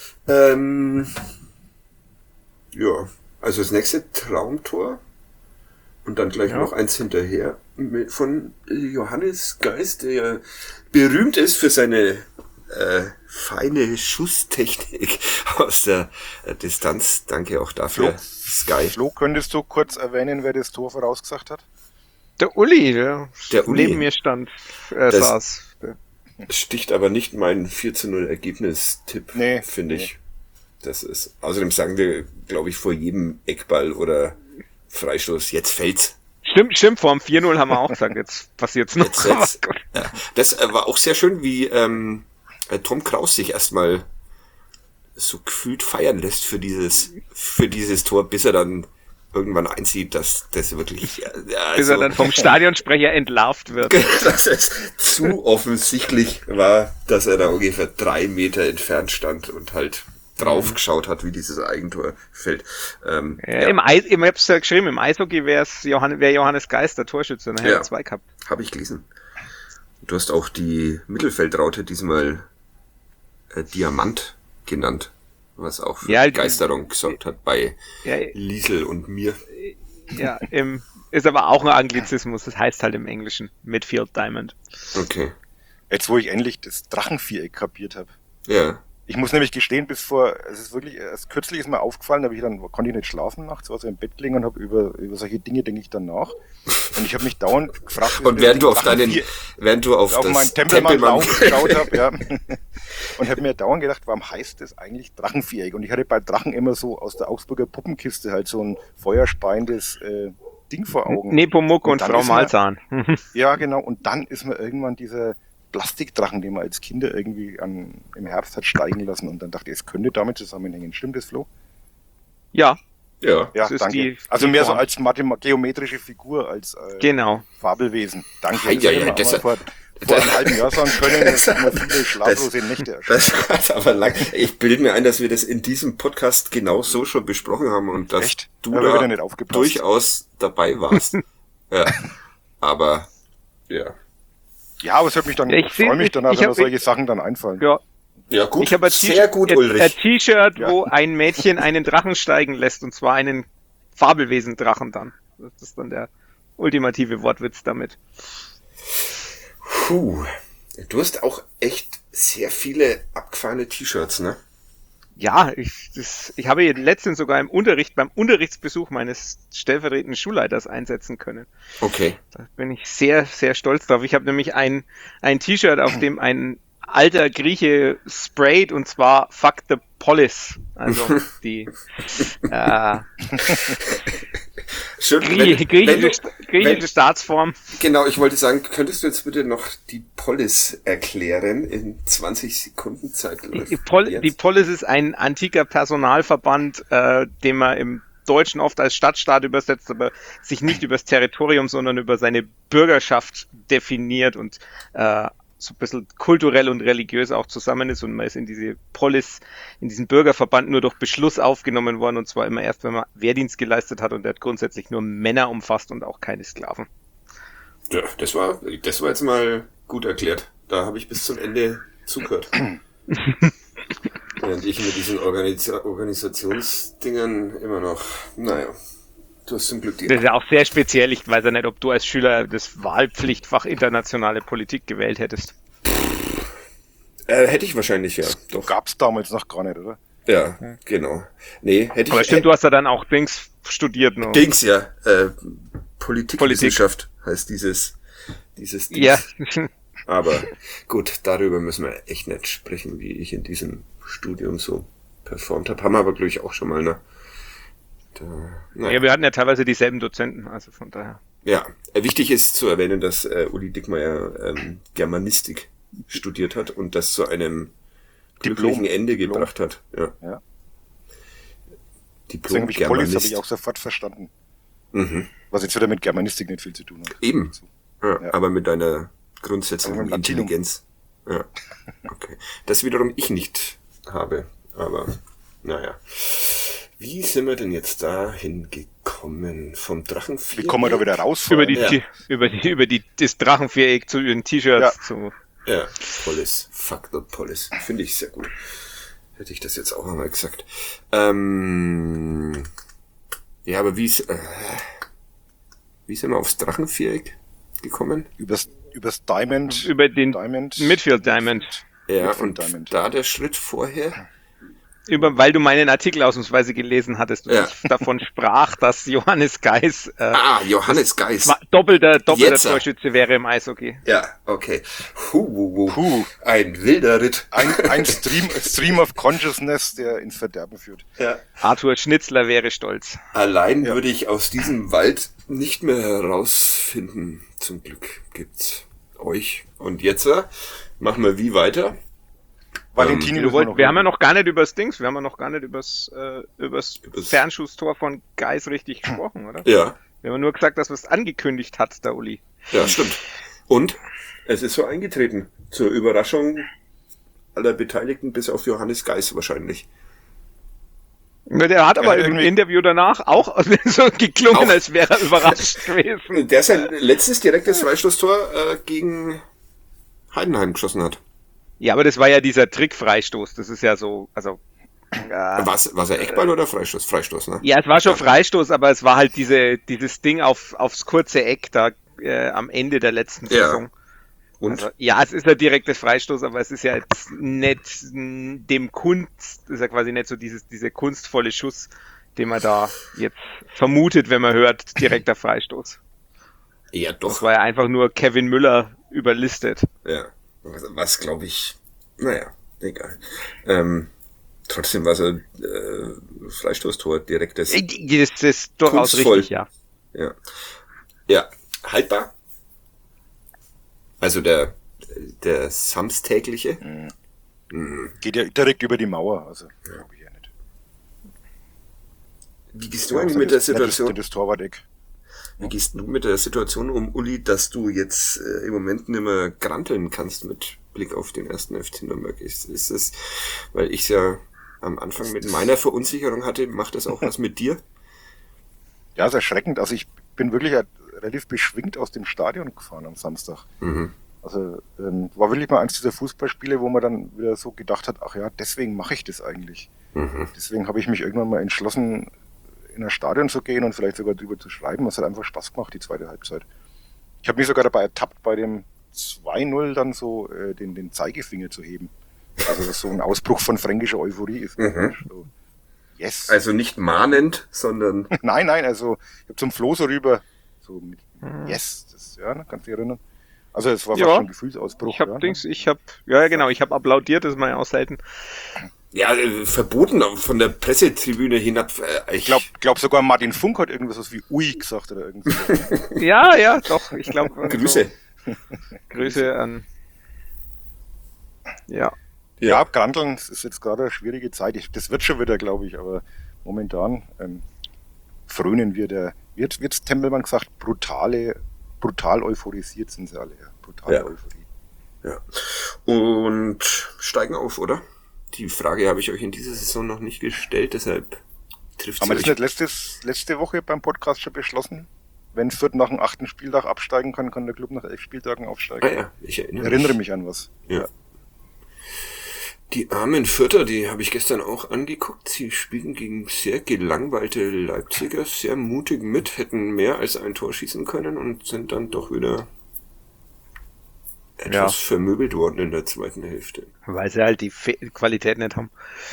Ja, also das nächste Traumtor und dann gleich noch eins hinterher von Johannes Geist, der berühmt ist für seine feine Schusstechnik aus der Distanz. Danke auch dafür, Sky. Flo, könntest du kurz erwähnen, wer das Tor vorausgesagt hat? Der Uli, der Uli. neben mir stand, saß. Sticht aber nicht mein 4:0 Ergebnistipp, Nee, finde nee. ich. Das ist, außerdem sagen wir, glaube ich, vor jedem Eckball oder Freistoß, jetzt fällt's. Stimmt, vor dem 4-0 haben wir auch gesagt, jetzt passiert's noch. Jetzt. Aber gut. Ja. Das war auch sehr schön, wie Tom Kraus sich erstmal so gefühlt feiern lässt für dieses Tor, bis er dann irgendwann einsieht, dass das wirklich Bis er dann vom Stadionsprecher entlarvt wird. dass es zu offensichtlich war, dass er da ungefähr 3 Meter entfernt stand und halt drauf geschaut hat, wie dieses Eigentor fällt. Ich hab's ja geschrieben, im Eishockey wäre Johannes Geist der Torschütze, dann hätte er 2 gehabt. Habe ich gelesen. Du hast auch die Mittelfeldraute diesmal Diamant genannt, was auch für Begeisterung gesorgt hat bei Liesel und mir. Ja, ist aber auch ein Anglizismus, das heißt halt im Englischen Midfield Diamond. Okay. Jetzt, wo ich endlich das Drachenviereck kapiert habe. Ja. Ich muss nämlich gestehen, es ist wirklich, erst kürzlich ist mir aufgefallen, konnte ich nicht schlafen nachts, war so im Bett gelegen und habe über solche Dinge denke ich dann nach. Und ich habe mich dauernd gefragt, und während du auf meinen Tempelmann geschaut habe, ja, und habe mir dauernd gedacht, warum heißt das eigentlich Drachenviereck? Und ich hatte bei Drachen immer so aus der Augsburger Puppenkiste halt so ein feuerspeiendes Ding vor Augen. Nepomuk und Frau Malzahn. Ja, genau. Und dann ist mir irgendwann dieser Plastikdrachen, den man als Kinder irgendwie im Herbst hat steigen lassen. Und dann dachte ich, es könnte damit zusammenhängen. Stimmt das, Flo? Ja. Ja, danke. Also mehr so als geometrische Figur, als genau. Fabelwesen. Danke. Das vor einem halben Jahr sagen können, dass immer viele schlaflose Nächte erscheinen. Das aber lang. Ich bilde mir ein, dass wir das in diesem Podcast genau so schon besprochen haben und dass du da durchaus dabei warst. Ja. Aber, ja. Ja, aber es wird mich dann, ich freue mich danach, wenn mir solche Sachen dann einfallen. Ja, gut. Ich habe sehr gut, Ulrich. Ein T-Shirt, wo ein Mädchen einen Drachen steigen lässt, und zwar einen Fabelwesen-Drachen dann. Das ist dann der ultimative Wortwitz damit. Puh. Du hast auch echt sehr viele abgefahrene T-Shirts, ne? Ja, ich habe letztens sogar beim Unterrichtsbesuch meines stellvertretenden Schulleiters einsetzen können. Okay. Da bin ich sehr, sehr stolz drauf. Ich habe nämlich ein T-Shirt, auf dem ein alter Grieche sprayt, und zwar Fuck the Polis. Also die griechische Staatsform. Genau, ich wollte sagen, könntest du jetzt bitte noch die Polis erklären in 20 Sekunden Zeit? Die Polis ist ein antiker Personalverband, den man im Deutschen oft als Stadtstaat übersetzt, aber sich nicht über das Territorium, sondern über seine Bürgerschaft definiert und so ein bisschen kulturell und religiös auch zusammen ist, und man ist in diese Polis, in diesen Bürgerverband nur durch Beschluss aufgenommen worden, und zwar immer erst, wenn man Wehrdienst geleistet hat, und der hat grundsätzlich nur Männer umfasst und auch keine Sklaven. Ja, das war jetzt mal gut erklärt. Da habe ich bis zum Ende zugehört. Während ich mit diesen Organisationsdingern immer noch, naja, du hast zum Glück die. Das ist ja auch sehr speziell. Ich weiß ja nicht, ob du als Schüler das Wahlpflichtfach internationale Politik gewählt hättest. Hätte ich wahrscheinlich, ja. Doch. Gab's damals noch gar nicht, oder? Ja, genau. Nee, hätte ich. Aber stimmt, du hast ja dann auch Dings studiert, ne? Dings, ja. Politikwissenschaft heißt dieses Dings. Ja. Aber gut, darüber müssen wir echt nicht sprechen, wie ich in diesem Studium so performt habe. Haben wir aber, glaube ich, auch schon mal, ne? Ja, wir hatten ja teilweise dieselben Dozenten, also von daher. Ja, wichtig ist zu erwähnen, dass Uli Dickmeyer Germanistik studiert hat und das zu einem glücklichen Ende gebracht hat. Ja. Diplom Germanist habe ich auch sofort verstanden. Mhm. Was jetzt wieder mit Germanistik nicht viel zu tun hat. Eben, ja. Aber mit deiner grundsätzlichen Intelligenz. Ja, okay. Das wiederum ich nicht habe, aber naja. Wie sind wir denn jetzt dahin gekommen? Vom Drachenviereck? Wie kommen wir da wieder raus? Über das Drachenviereck zu den T-Shirts zu. Ja, Polis. Fuck the Polis. Finde ich sehr gut. Hätte ich das jetzt auch einmal gesagt. Ja, aber wie sind wir aufs Drachenviereck gekommen? Übers Diamond. Über den Midfield Diamond. Ja, Midfield und Diamond. Da der Schritt vorher... Weil du meinen Artikel ausnahmsweise gelesen hattest und ich davon sprach, dass Johannes Geis Johannes Geis doppelter Torschütze wäre im Eishockey. Ja, okay. Ein wilder Ritt. Ein Stream of Consciousness, der ins Verderben führt. Ja. Arthur Schnitzler wäre stolz. Allein würde ich aus diesem Wald nicht mehr herausfinden. Zum Glück gibt's euch. Und jetzt machen wir wie weiter? Valentini, wir haben ja noch gar nicht übers Fernschusstor von Geis richtig gesprochen, oder? Ja. Wir haben nur gesagt, dass es angekündigt hat, der Uli. Ja, stimmt. Und es ist so eingetreten. Zur Überraschung aller Beteiligten, bis auf Johannes Geis wahrscheinlich. Der hat aber im Interview danach auch so geklungen, als wäre er überrascht gewesen. Der sein letztes direktes Freistoßtor gegen Heidenheim geschossen hat. Ja, aber das war ja dieser Trickfreistoß. Das ist ja so, also... Was er Eckball oder Freistoß? Freistoß, ne? Ja, es war schon Freistoß, aber es war halt dieses Ding aufs kurze Eck da am Ende der letzten Saison. Und? Also, ja, es ist ein direkter Freistoß, aber es ist ja jetzt nicht dem Kunst, ist ja quasi nicht so diese kunstvolle Schuss, den man da jetzt vermutet, wenn man hört, direkter Freistoß. Ja, Das doch. war ja einfach nur Kevin Müller überlistet. Ja. Was glaube ich, naja, egal. Trotzdem war es ein Freistoßtor, direktes. Das ist durchaus Kunstvoll. richtig, ja. Ja. Ja, haltbar. Also der samstägliche. Geht ja direkt über die Mauer, also glaube ich ja nicht. Wie gehst du eigentlich mit der Situation? Das Torwart-Eck. Wie gehst du mit der Situation um, Uli, dass du jetzt im Moment nicht mehr granteln kannst mit Blick auf den ersten FC Nürnberg? Ist es, weil ich es ja am Anfang mit meiner Verunsicherung hatte, macht das auch was mit dir? Ja, ist erschreckend. Also ich bin wirklich relativ beschwingt aus dem Stadion gefahren am Samstag. Mhm. Also war wirklich mal eins dieser Fußballspiele, wo man dann wieder so gedacht hat, ach ja, deswegen mache ich das eigentlich. Mhm. Deswegen habe ich mich irgendwann mal entschlossen, in ein Stadion zu gehen und vielleicht sogar drüber zu schreiben. Es hat einfach Spaß gemacht, die zweite Halbzeit. Ich habe mich sogar dabei ertappt, bei dem 2-0 dann so den Zeigefinger zu heben. Also das so ein Ausbruch von fränkischer Euphorie ist. Mhm. So, yes. Also nicht mahnend, sondern Nein, also ich habe zum Flo so rüber, so mit yes, das, ja, kannst du dich erinnern? Also es war fast schon ein Gefühlsausbruch. Ich habe applaudiert, das ist man ja auch selten. ja, verboten von der Pressetribüne hinab. Ich glaube sogar Martin Funk hat irgendwas wie Ui gesagt oder irgendwas. Ja, doch, ich glaube. Grüße. Grüße an. Ja. Ja, Granteln ist jetzt gerade eine schwierige Zeit. Das wird schon wieder, glaube ich, aber momentan frönen wir wird's Tempelmann gesagt, brutal euphorisiert sind sie alle. Ja. Brutale Euphorie. Ja. Und steigen auf, oder? Die Frage habe ich euch in dieser Saison noch nicht gestellt, deshalb trifft Haben wir euch. das nicht letzte Woche beim Podcast schon beschlossen? Wenn Fürth nach dem 8. Spieltag absteigen kann, kann der Club nach 11 Spieltagen aufsteigen. Ah ja, ich Erinnere mich an was. Ja. Die armen Fürther, die habe ich gestern auch angeguckt. Sie spielen gegen sehr gelangweilte Leipziger, sehr mutig mit, hätten mehr als ein Tor schießen können und sind dann doch wieder etwas vermöbelt worden in der zweiten Hälfte. Weil sie halt die Qualität nicht haben.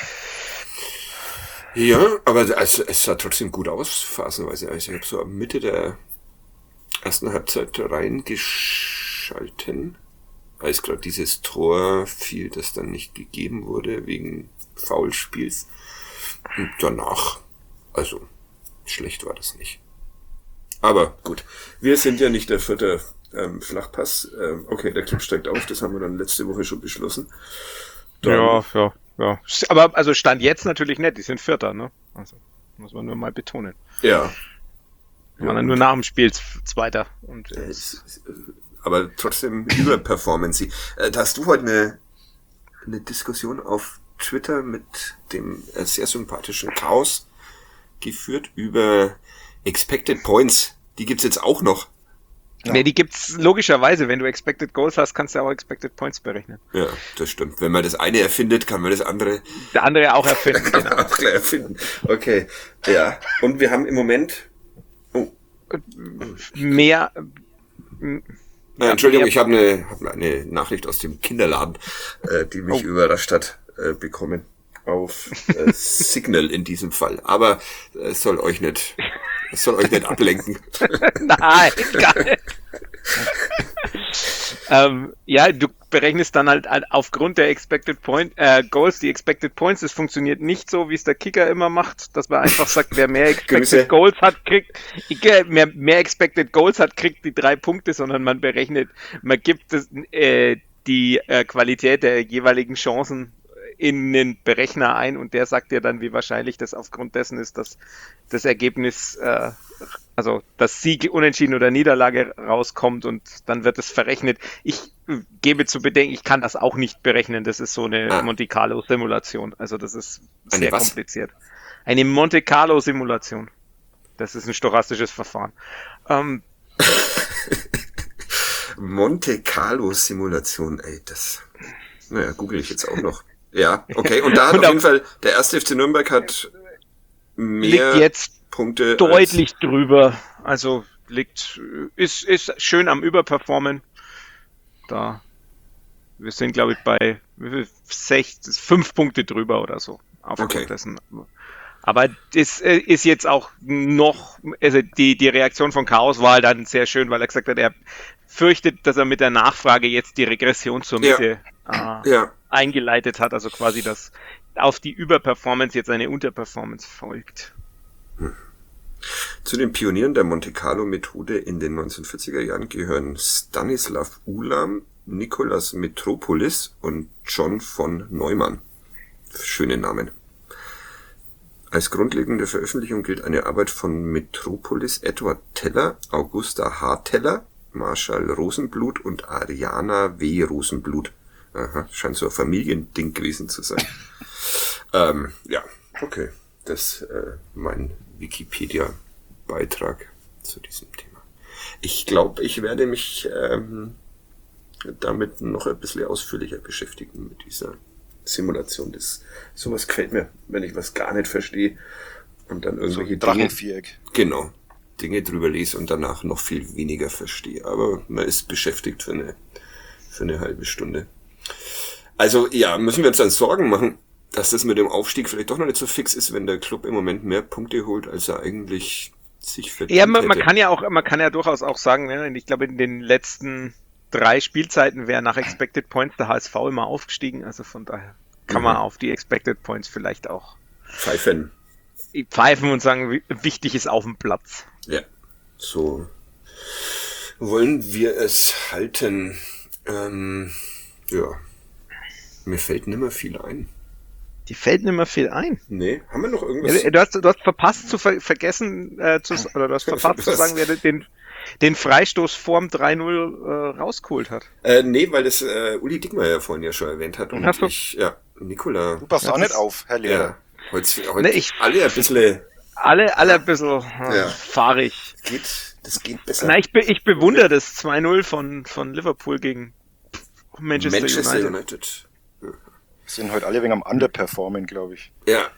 Ja, aber es sah trotzdem gut aus, phasenweise. Also ich habe so ab Mitte der ersten Halbzeit reingeschalten, als gerade dieses Tor fiel, das dann nicht gegeben wurde wegen Foulspiels. Und danach, also schlecht war das nicht. Aber gut, wir sind ja nicht der vierte Flachpass. Okay, der Club steigt auf, das haben wir dann letzte Woche schon beschlossen. Dann, Ja. Aber also Stand jetzt natürlich nicht, die sind Vierter, ne? Also muss man nur mal betonen. Ja. Wir waren dann nur nach dem Spiel Zweiter. Und aber trotzdem überperformen sie. Da hast du heute eine Diskussion auf Twitter mit dem sehr sympathischen Chaos geführt über Expected Points. Die gibt's jetzt auch noch. Ja. Nee, die gibt's logischerweise. Wenn du Expected Goals hast, kannst du auch Expected Points berechnen. Ja, das stimmt. Wenn man das eine erfindet, kann man das andere Der andere auch erfinden. Genau. auch gleich erfinden. Okay, ja. Und wir haben im Moment... Mehr... Entschuldigung, ich habe eine Nachricht aus dem Kinderladen, die mich überrascht hat, bekommen. Auf Signal in diesem Fall. Aber es soll euch nicht ablenken. Nein, geil. Ja, du berechnest dann halt aufgrund der Expected Goals die Expected Points. Das funktioniert nicht so, wie es der Kicker immer macht, dass man einfach sagt, wer mehr Expected Goals hat, kriegt mehr Expected Goals hat, kriegt die 3 Punkte, sondern man gibt die Qualität der jeweiligen Chancen in den Berechner ein und der sagt dir dann, wie wahrscheinlich das aufgrund dessen ist, dass das Ergebnis, also dass Sieg, Unentschieden oder Niederlage rauskommt und dann wird es verrechnet. Ich gebe zu bedenken, ich kann das auch nicht berechnen. Das ist so eine Monte Carlo Simulation. Also das ist sehr kompliziert. Eine Monte Carlo Simulation. Das ist ein stochastisches Verfahren. Monte Carlo Simulation, google ich jetzt auch noch. Ja, okay. Und da hat auf jeden Fall der erste FC Nürnberg hat mehr liegt jetzt Punkte deutlich drüber. Also ist schön am Überperformen. Wir sind, glaube ich, bei 5 Punkte drüber oder so. Okay. Dessen. Aber das ist jetzt auch noch, also die Reaktion von Chaos war dann sehr schön, weil er gesagt hat, er fürchtet, dass er mit der Nachfrage jetzt die Regression zur Mitte eingeleitet hat. Also quasi, dass auf die Überperformance jetzt eine Unterperformance folgt. Zu den Pionieren der Monte-Carlo-Methode in den 1940er Jahren gehören Stanislav Ulam, Nikolaus Metropolis und John von Neumann. Schöne Namen. Als grundlegende Veröffentlichung gilt eine Arbeit von Metropolis, Edward Teller, Augusta H. Teller, Marshall Rosenblut und Ariana W. Rosenblut. Aha, scheint so ein Familiending gewesen zu sein. Ja, okay. Das mein Wikipedia-Beitrag zu diesem Thema. Ich glaube, ich werde mich damit noch ein bisschen ausführlicher beschäftigen mit dieser Simulation. Sowas gefällt mir, wenn ich was gar nicht verstehe und dann irgendwelche so Drachenviereck. Dinge, Dinge drüber lese und danach noch viel weniger verstehe. Aber man ist beschäftigt für eine halbe Stunde. Also ja, müssen wir uns dann Sorgen machen, dass das mit dem Aufstieg vielleicht doch noch nicht so fix ist, wenn der Club im Moment mehr Punkte holt, als er eigentlich sich verdient hätte. Man kann ja durchaus auch sagen, ne, ich glaube, in den letzten 3 Spielzeiten wäre nach Expected Points der HSV immer aufgestiegen, also von daher kann man auf die Expected Points vielleicht auch pfeifen und sagen, wichtig ist auf dem Platz. Ja, so wollen wir es halten. Ja, mir fällt nimmer viel ein. Die fällt nicht mehr viel ein. Nee, haben wir noch irgendwas? Ja, du hast verpasst zu vergessen, oder du hast verpasst zu sagen, wer den Freistoß vorm 3-0 rausgeholt hat. Nee, weil das Uli Dickmeyer ja vorhin ja schon erwähnt hat. Und Nikola. Du passt auch nicht auf, Herr Lehrer. Ja, heute alle ein bisschen. Alle ein bisschen fahrig. Das geht besser. Na, ich bewundere das 2-0 von Liverpool gegen Manchester United. Sind heute alle wegen am Underperformen, glaube ich. Ja.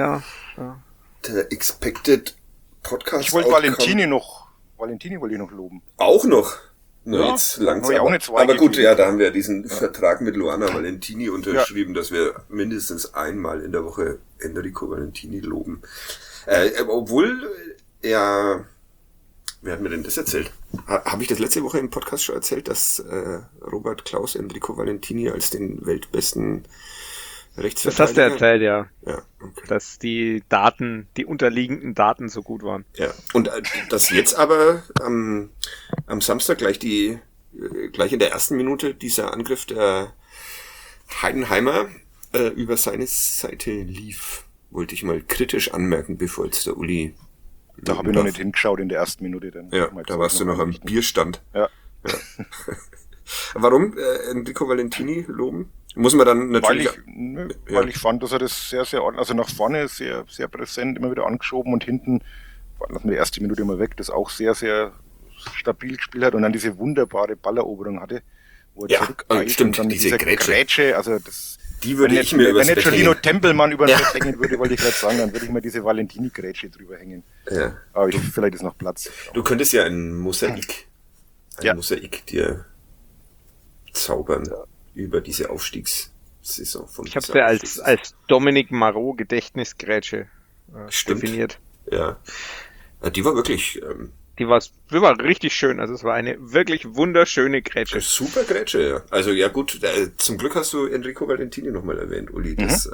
Der Expected Podcast. Ich wollte Valentini wollte ich noch loben. Auch noch? Na, jetzt langsam. Aber gut, ja, da haben wir diesen Vertrag mit Luana Valentini unterschrieben, dass wir mindestens einmal in der Woche Enrico Valentini loben. Obwohl wer hat mir denn das erzählt? Habe ich das letzte Woche im Podcast schon erzählt, dass Robert Klaus Enrico Valentini als den weltbesten Rechtsverteidiger... Das hast du erzählt, ja. Ja, okay. Dass die unterliegenden Daten so gut waren. Ja, und dass jetzt aber am Samstag gleich in der ersten Minute dieser Angriff der Heidenheimer über seine Seite lief, wollte ich mal kritisch anmerken, bevor jetzt der Uli... Da habe ich noch nicht hingeschaut in der ersten Minute. Dann ja, da warst du noch am Bierstand. Ja. Warum Enrico Valentini loben? Muss man dann natürlich... Weil ich fand, dass er das sehr, sehr ordentlich, also nach vorne sehr, sehr präsent, immer wieder angeschoben und hinten, lassen wir die erste Minute immer weg, das auch sehr, sehr stabil gespielt hat und dann diese wunderbare Balleroberung hatte, wo er zurückeilt und dann diese Grätsche, also das... Die würde ich mir wenn jetzt Jolino Tempelmann über den Bett hängen würde, wollte ich gerade sagen, dann würde ich mir diese Valentini-Grätsche drüber hängen. Ja. Aber vielleicht ist noch Platz. Du könntest ja ein Mosaik dir zaubern über diese Aufstiegssaison von... Ich habe es ja als Dominic Marot Gedächtnisgrätsche definiert. Ja. Die war wirklich... Die war richtig schön, also es war eine wirklich wunderschöne Grätsche. Super Grätsche, ja. Also ja gut, zum Glück hast du Enrico Valentini nochmal erwähnt, Uli. Das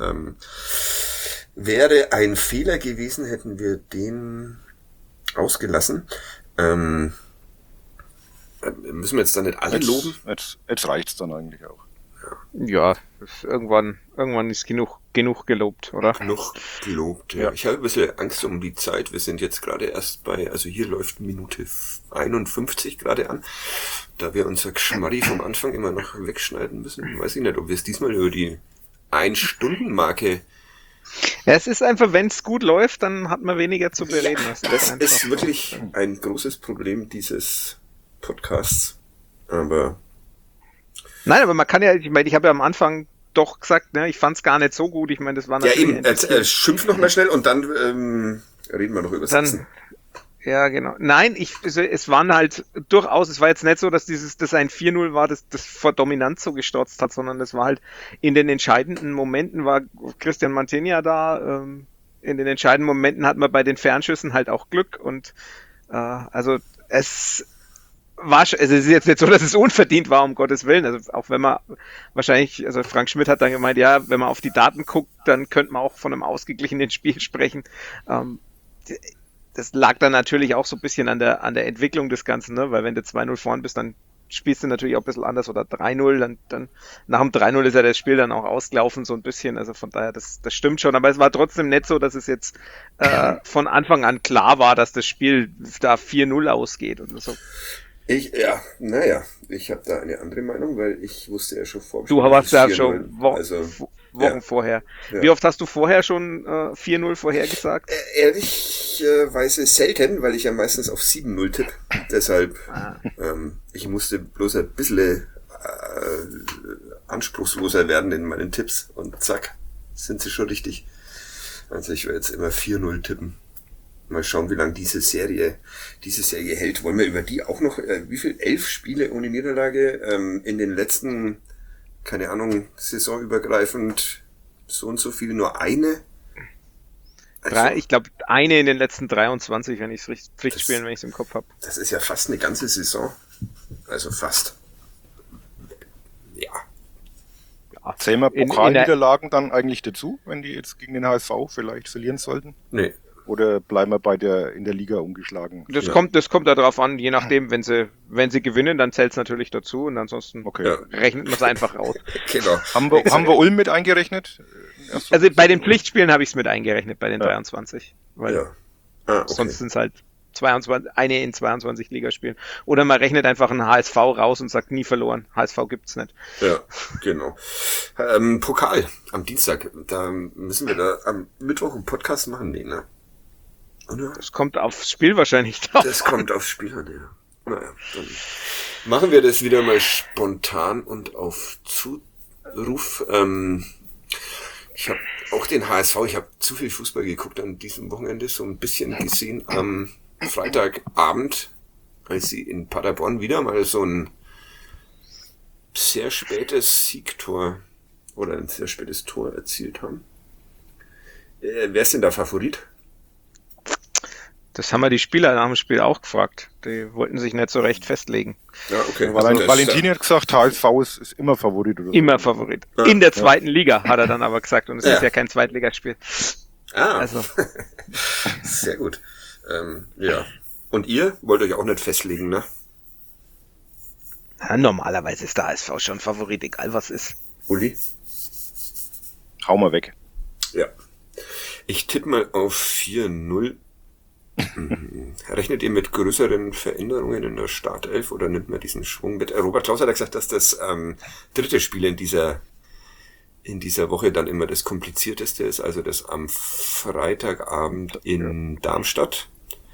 wäre ein Fehler gewesen, hätten wir den ausgelassen. Müssen wir jetzt dann nicht alle loben? Jetzt reicht's dann eigentlich auch. Ja, irgendwann ist genug gelobt, oder? Genug gelobt, ja. Ich habe ein bisschen Angst um die Zeit. Wir sind jetzt gerade erst also hier läuft Minute 51 gerade an. Da wir unser Geschmarri vom Anfang immer noch wegschneiden müssen, weiß ich nicht, ob wir es diesmal über die 1-Stunden-Marke... Ja, es ist einfach, wenn es gut läuft, dann hat man weniger zu bereden. Ja, das ist wirklich ein großes Problem dieses Podcasts. Aber... Nein, aber man kann ja, ich meine, ich habe ja am Anfang doch gesagt, ne, ich fand es gar nicht so gut. Ich meine, das war natürlich... Ja eben, schimpf noch mal schnell und dann reden wir noch über Sachsen. Ja, genau. Nein, es waren halt durchaus, es war jetzt nicht so, dass das ein 4-0 war, das vor Dominanz so gestürzt hat, sondern es war halt in den entscheidenden Momenten war Christian Mantegna da, in den entscheidenden Momenten hat man bei den Fernschüssen halt auch Glück und also es ist jetzt nicht so, dass es unverdient war, um Gottes Willen. Also auch wenn man wahrscheinlich, also Frank Schmidt hat dann gemeint, ja, wenn man auf die Daten guckt, dann könnte man auch von einem ausgeglichenen Spiel sprechen. Das lag dann natürlich auch so ein bisschen an der Entwicklung des Ganzen, ne? Weil wenn du 2-0 vorn bist, dann spielst du natürlich auch ein bisschen anders oder 3-0, dann nach dem 3-0 ist ja das Spiel dann auch ausgelaufen so ein bisschen, also von daher, das stimmt schon, aber es war trotzdem nicht so, dass es jetzt von Anfang an klar war, dass das Spiel da 4-0 ausgeht und so. Ich habe da eine andere Meinung, weil ich wusste ja schon vor. Du warst ja schon Wochen ja. vorher. Ja. Wie oft hast du vorher schon 4-0 vorhergesagt? Ehrlichweise selten, weil ich ja meistens auf 7-0 tippe. Deshalb, ich musste bloß ein bisschen anspruchsloser werden in meinen Tipps und zack, sind sie schon richtig. Also ich werde jetzt immer 4-0 tippen. Mal schauen, wie lange diese Serie hält. Wollen wir über die auch noch, 11 Spiele ohne Niederlage in den letzten, keine Ahnung, saisonübergreifend so und so viele, nur eine? Also, Ich glaube, eine in den letzten 23, wenn ich es richtig Pflichtspielen, wenn ich es im Kopf habe. Das ist ja fast eine ganze Saison. Also fast. Ja. Zählen wir Pokalniederlagen dann eigentlich dazu, wenn die jetzt gegen den HSV vielleicht verlieren sollten? Nee. Oder bleiben wir in der Liga ungeschlagen? Das kommt da drauf an, je nachdem, wenn sie gewinnen, dann zählt es natürlich dazu und ansonsten rechnet man es einfach raus. Genau. Haben wir Ulm mit eingerechnet? Also bei den Pflichtspielen habe ich es mit eingerechnet, bei den 23. Weil okay. sonst sind es halt eine in 22 Ligaspielen. Oder man rechnet einfach einen HSV raus und sagt, nie verloren. HSV gibt's nicht. Ja, genau. Pokal am Dienstag. Da müssen wir da am Mittwoch einen Podcast machen. Nee, ne? Oder? Das kommt aufs Spiel wahrscheinlich drauf. Das kommt aufs Spiel an, ja. Naja, dann machen wir das wieder mal spontan und auf Zuruf. Ich habe auch den HSV, ich habe zu viel Fußball geguckt an diesem Wochenende, so ein bisschen gesehen am Freitagabend, als sie in Paderborn wieder mal so ein sehr spätes Siegtor oder ein sehr spätes Tor erzielt haben. Wer ist denn da Favorit? Das haben wir die Spieler nach dem Spiel auch gefragt. Die wollten sich nicht so recht festlegen. Ja, okay. Valentini hat gesagt, HSV ist immer Favorit. Oder so. Immer Favorit. In der zweiten Liga, hat er dann aber gesagt. Und es ist ja kein Zweitligaspiel. Also. Sehr gut. Ja. Und ihr wollt euch auch nicht festlegen, ne? Ja, normalerweise ist der HSV schon Favorit, egal was ist. Uli? Hau mal weg. Ja. Ich tippe mal auf 4-0. Rechnet ihr mit größeren Veränderungen in der Startelf oder nimmt man diesen Schwung mit? Robert Klaus hat gesagt, dass das dritte Spiel in dieser Woche dann immer das komplizierteste ist, also das am Freitagabend in Darmstadt.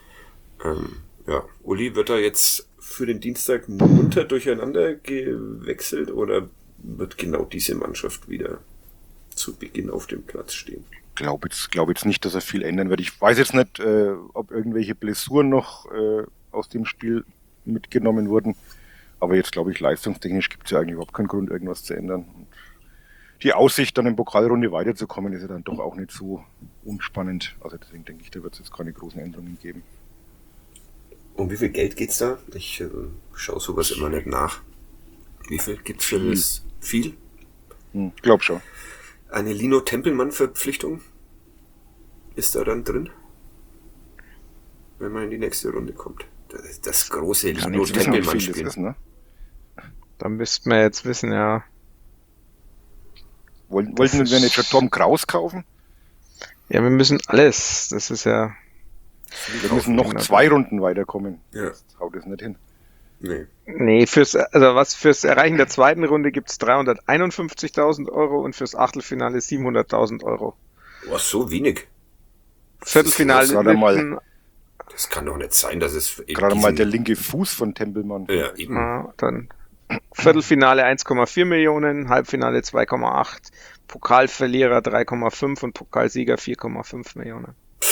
Uli, wird da jetzt für den Dienstag munter durcheinander gewechselt oder wird genau diese Mannschaft wieder zu Beginn auf dem Platz stehen? Glaube jetzt nicht, dass er viel ändern wird. Ich weiß jetzt nicht, ob irgendwelche Blessuren noch aus dem Spiel mitgenommen wurden. Aber jetzt glaube ich, leistungstechnisch gibt es ja eigentlich überhaupt keinen Grund, irgendwas zu ändern. Und die Aussicht, dann in Pokalrunde weiterzukommen, ist ja dann doch auch nicht so unspannend. Also deswegen denke ich, da wird es jetzt keine großen Änderungen geben. Um wie viel Geld geht's da? Ich schaue sowas immer nicht nach. Wie viel gibt's für das? Viel? Glaub schon. Eine Lino Tempelmann-Verpflichtung ist da dann drin, wenn man in die nächste Runde kommt. Das große Lino Tempelmann-Spiel. Ne? Da müssten wir jetzt wissen, ja. Wollten wir nicht schon Tom Kraus kaufen? Ja, wir müssen alles. Das ist ja... Wir müssen noch 2 Runden weiterkommen. Ja. Das haut es nicht hin. Nee, fürs Erreichen der zweiten Runde gibt's 351.000 Euro und fürs Achtelfinale 700.000 Euro. Was, so wenig? Viertelfinale. Das kann doch nicht sein, dass es... Gerade mal der linke Fuß von Tempelmann. Ja, eben. Dann Viertelfinale 1,4 Millionen, Halbfinale 2,8, Pokalverlierer 3,5 und Pokalsieger 4,5 Millionen.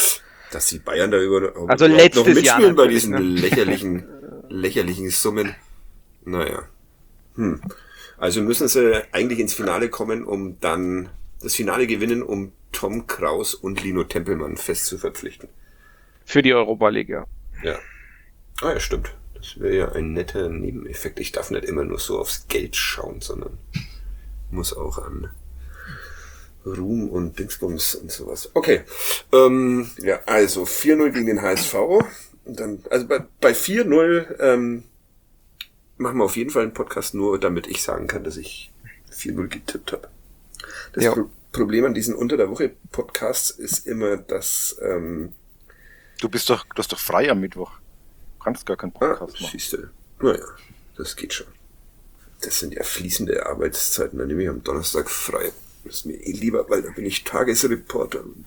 Dass die Bayern da Also überhaupt letztes noch mitspielen Jahr bei natürlich, diesen lächerlichen Summen. Naja. Also müssen sie eigentlich ins Finale kommen, um dann das Finale gewinnen, um Tom Kraus und Lino Tempelmann fest zu verpflichten. Für die Europa League, ja. Ja. Ah ja, stimmt. Das wäre ja ein netter Nebeneffekt. Ich darf nicht immer nur so aufs Geld schauen, sondern muss auch an Ruhm und Dingsbums und sowas. Okay. Ja, also 4-0 gegen den HSV. Und dann, also bei 4-0 machen wir auf jeden Fall einen Podcast, nur damit ich sagen kann, dass ich 4-0 getippt habe. Das Problem an diesen Unter der Woche Podcasts ist immer, dass Du hast doch frei am Mittwoch. Du kannst gar keinen Podcast machen. Siehste. Naja, das geht schon. Das sind ja fließende Arbeitszeiten, dann nehme ich am Donnerstag frei. Das ist mir lieber, weil da bin ich Tagesreporter. Und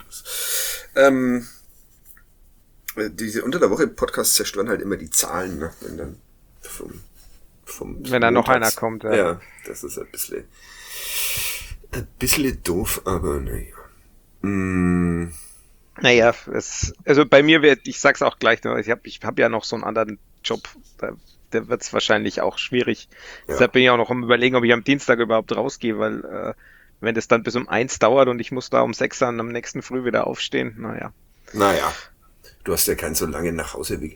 diese Unter der Woche Podcasts zerstören halt immer die Zahlen, ne? Wenn dann wenn da noch einer kommt, ja. Ja, das ist ein bisschen doof, aber naja. Naja, also bei mir ich sag's auch gleich, ich hab ja noch so einen anderen Job, der wird's wahrscheinlich auch schwierig. Ja. Deshalb bin ich auch noch am Überlegen, ob ich am Dienstag überhaupt rausgehe, weil wenn das dann bis um 1 dauert und ich muss da um 6 dann am nächsten Früh wieder aufstehen, naja. Naja, du hast ja keinen so langen Nachhauseweg.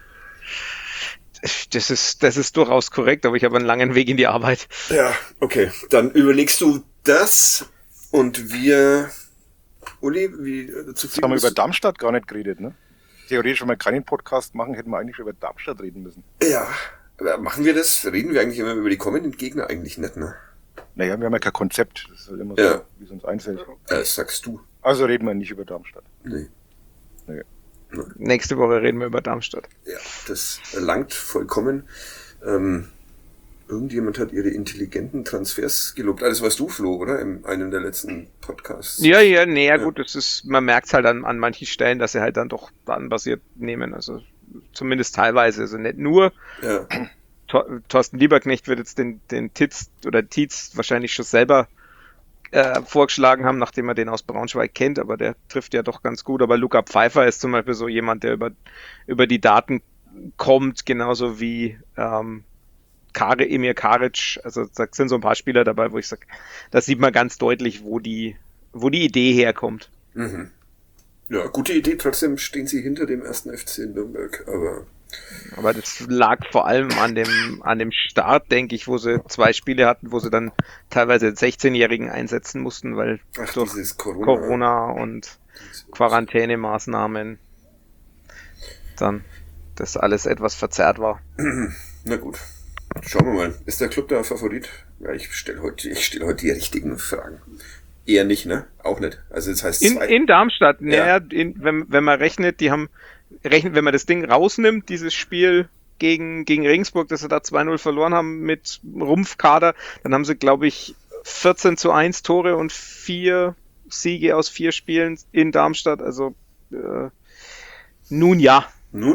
Das ist durchaus korrekt, aber ich habe einen langen Weg in die Arbeit. Ja, okay. Dann überlegst du das und wir... Uli, wie Jetzt haben wir über Darmstadt gar nicht geredet, ne? Theoretisch, wenn wir keinen Podcast machen, hätten wir eigentlich schon über Darmstadt reden müssen. Ja, aber machen wir das? Reden wir eigentlich immer über die kommenden Gegner? Eigentlich nicht, ne? Naja, wir haben ja kein Konzept. Das ist halt immer so, wie es uns einfällt. Das sagst du. Also reden wir nicht über Darmstadt. Nee. Nächste Woche reden wir über Darmstadt. Ja, das langt vollkommen. Irgendjemand hat ihre intelligenten Transfers gelobt. Das warst du, Flo, oder? In einem der letzten Podcasts. Ja, gut, man merkt halt an manchen Stellen, dass sie halt dann doch datenbasiert nehmen. Also zumindest teilweise. Also nicht nur. Ja. Thorsten Lieberknecht wird jetzt den Tietz wahrscheinlich schon selber vorgeschlagen haben, nachdem er den aus Braunschweig kennt, aber der trifft ja doch ganz gut. Aber Luca Pfeiffer ist zum Beispiel so jemand, der über die Daten kommt, genauso wie Emir Karic. Also da sind so ein paar Spieler dabei, wo ich sage, da sieht man ganz deutlich, wo die Idee herkommt. Mhm. Ja, gute Idee. Trotzdem stehen sie hinter dem 1. FC Nürnberg, Aber das lag vor allem an dem Start, denke ich, wo sie 2 Spiele hatten, wo sie dann teilweise 16-Jährigen einsetzen mussten, weil durch dieses Corona und Quarantänemaßnahmen dann das alles etwas verzerrt war. Na gut. Schauen wir mal. Ist der Club der Favorit? Ja, ich stelle heute die richtigen Fragen. Eher nicht, ne? Auch nicht. Also das heißt in Darmstadt, Ja. wenn man rechnet, wenn man das Ding rausnimmt, dieses Spiel gegen Regensburg, dass sie da 2-0 verloren haben mit Rumpfkader, dann haben sie, glaube ich, 14:1 Tore und 4 Siege aus 4 Spielen in Darmstadt. Also nun ja.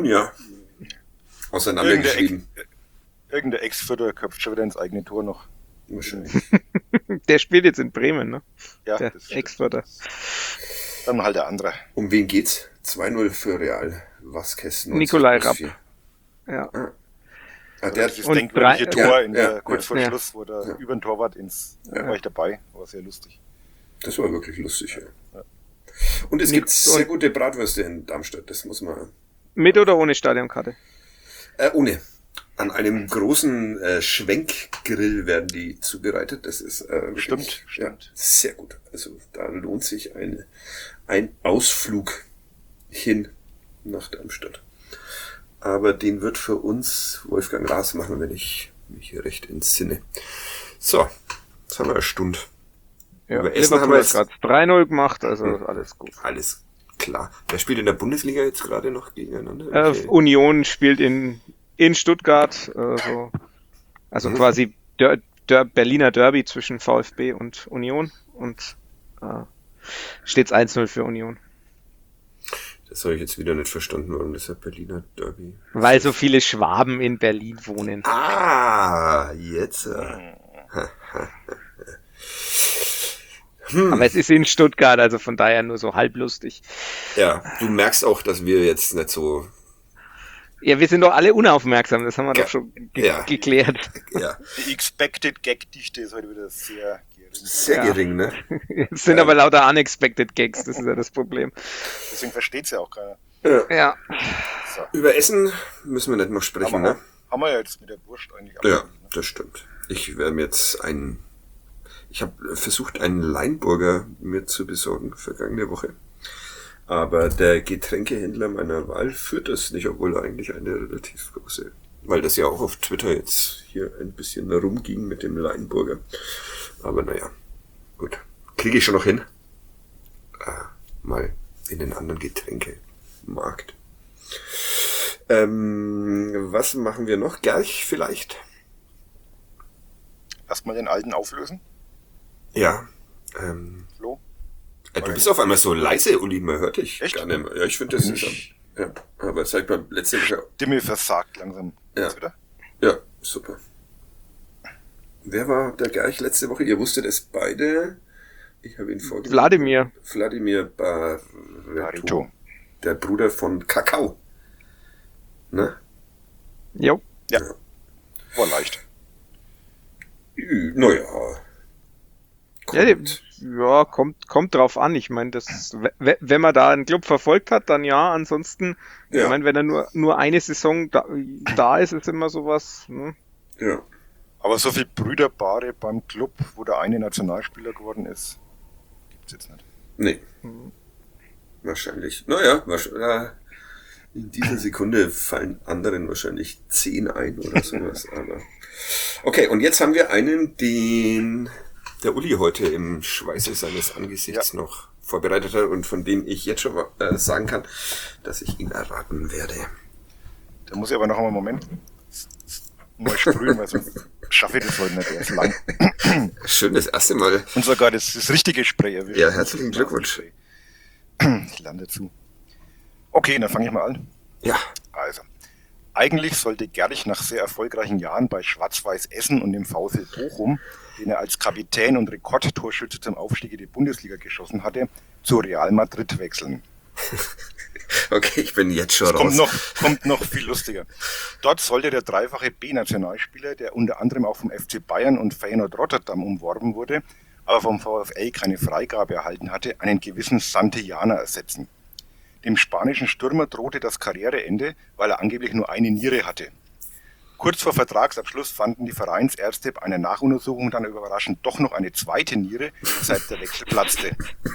Auseinandergeschrieben. Irgendein Ex-Vierter köpft schon wieder ins eigene Tor noch. Wahrscheinlich. Der spielt jetzt in Bremen, ne? Ja, Der das Ex-Vierter. Dann halt der andere. Um wen geht's? 2-0 für Real. Vasquez. Nikolai Rapp. Ja. Dieses und denkwürdige Tor in ja, der kurz vor Schluss, wo der über den Torwart war ich dabei, war sehr lustig. Das war wirklich lustig, ja. Und es gibt sehr gute Bratwürste in Darmstadt, das muss man... Mit oder ohne Stadionkarte? Ohne. An einem großen Schwenkgrill werden die zubereitet. Das ist wirklich, Stimmt. Ja, sehr gut. Also da lohnt sich ein Ausflug hin nach Darmstadt. Aber den wird für uns Wolfgang Raas machen, wenn ich mich hier recht entsinne. So, jetzt haben wir eine Stunde. Ja, Über Essen Liverpool haben wir hat jetzt gerade 3-0 gemacht, also alles gut. alles klar. Wer spielt in der Bundesliga jetzt gerade noch gegeneinander? Union spielt in Stuttgart, also quasi Berliner Derby zwischen VfB und Union und steht's 1-0 für Union. Das habe ich jetzt wieder nicht verstanden, warum das ja Berliner Derby. Weil so viele Schwaben in Berlin wohnen. Ah, jetzt. Aber es ist in Stuttgart, also von daher nur so halblustig. Ja, du merkst auch, dass wir jetzt nicht so... Ja, wir sind doch alle unaufmerksam, das haben wir Ja. doch schon Ja. geklärt. Ja, Die Expected Gag-Dichte ist heute wieder sehr gering. sehr Ja. gering, ne? Es sind aber lauter unexpected Gags, das ist ja das Problem. Deswegen versteht es ja auch keiner. Ja. So. Über Essen müssen wir nicht mal sprechen, ne? Haben wir ja jetzt mit der Wurst eigentlich Ja, abgegeben, ne? das stimmt. Ich werde mir jetzt ich habe versucht, einen Leinburger mir zu besorgen, vergangene Woche. Aber der Getränkehändler meiner Wahl führt das nicht, obwohl er eigentlich eine relativ große, weil das ja auch auf Twitter jetzt hier ein bisschen rumging mit dem Leinburger. Aber naja, gut. Kriege ich schon noch hin. Mal in den anderen Getränkemarkt. Was machen wir noch? Gerch vielleicht? Erstmal den alten auflösen, Ja. Flo. Du bist auf einmal so leise, Uli, man hört dich Echt? gar nicht mehr. Ja, ich finde, das ist... Ja, aber seit beim letzten Mal... Stimme versagt langsam. Ja. Jetzt wieder? Ja, super. Wer war der Gerch letzte Woche? Ihr wusstet es beide. Ich habe ihn vorgelesen. Wladimir Barreto. Der Bruder von Kakao. Ne? Jo. Ja. War leicht. Naja. Ja, kommt drauf an. Ich meine, wenn man da einen Club verfolgt hat, dann ja. Ansonsten, Ja. ich meine, wenn er nur eine Saison da ist, ist immer sowas. Ne? Ja. Aber so viel Brüderpaare beim Club, wo der eine Nationalspieler geworden ist, gibt's jetzt nicht. Nee. Wahrscheinlich. Naja, in dieser Sekunde fallen anderen wahrscheinlich 10 ein oder sowas. Aber okay, und jetzt haben wir einen, den der Uli heute im Schweiße seines Angesichts noch vorbereitet hat und von dem ich jetzt schon sagen kann, dass ich ihn erraten werde. Da muss ich aber noch einmal einen Moment mal sprühen, weil sonst schaffe ich das heute nicht. Der ist lang. Schön, das erste Mal. Und sogar das richtige Spray erwischt. Ja, herzlichen Glückwunsch. Ich lerne zu. Okay, dann fange ich mal an. Ja. Also, eigentlich sollte Gerlich nach sehr erfolgreichen Jahren bei Schwarz-Weiß Essen und dem VfL Bochum, den er als Kapitän und Rekordtorschütze zum Aufstieg in die Bundesliga geschossen hatte, zu Real Madrid wechseln. Okay, ich bin jetzt schon raus. Kommt noch viel lustiger. Dort sollte der dreifache B-Nationalspieler, der unter anderem auch vom FC Bayern und Feyenoord Rotterdam umworben wurde, aber vom VfL keine Freigabe erhalten hatte, einen gewissen Santillana ersetzen. Dem spanischen Stürmer drohte das Karriereende, weil er angeblich nur eine Niere hatte. Kurz vor Vertragsabschluss fanden die Vereinsärzte bei einer Nachuntersuchung dann überraschend doch noch eine zweite Niere, weshalb der Wechsel platzte.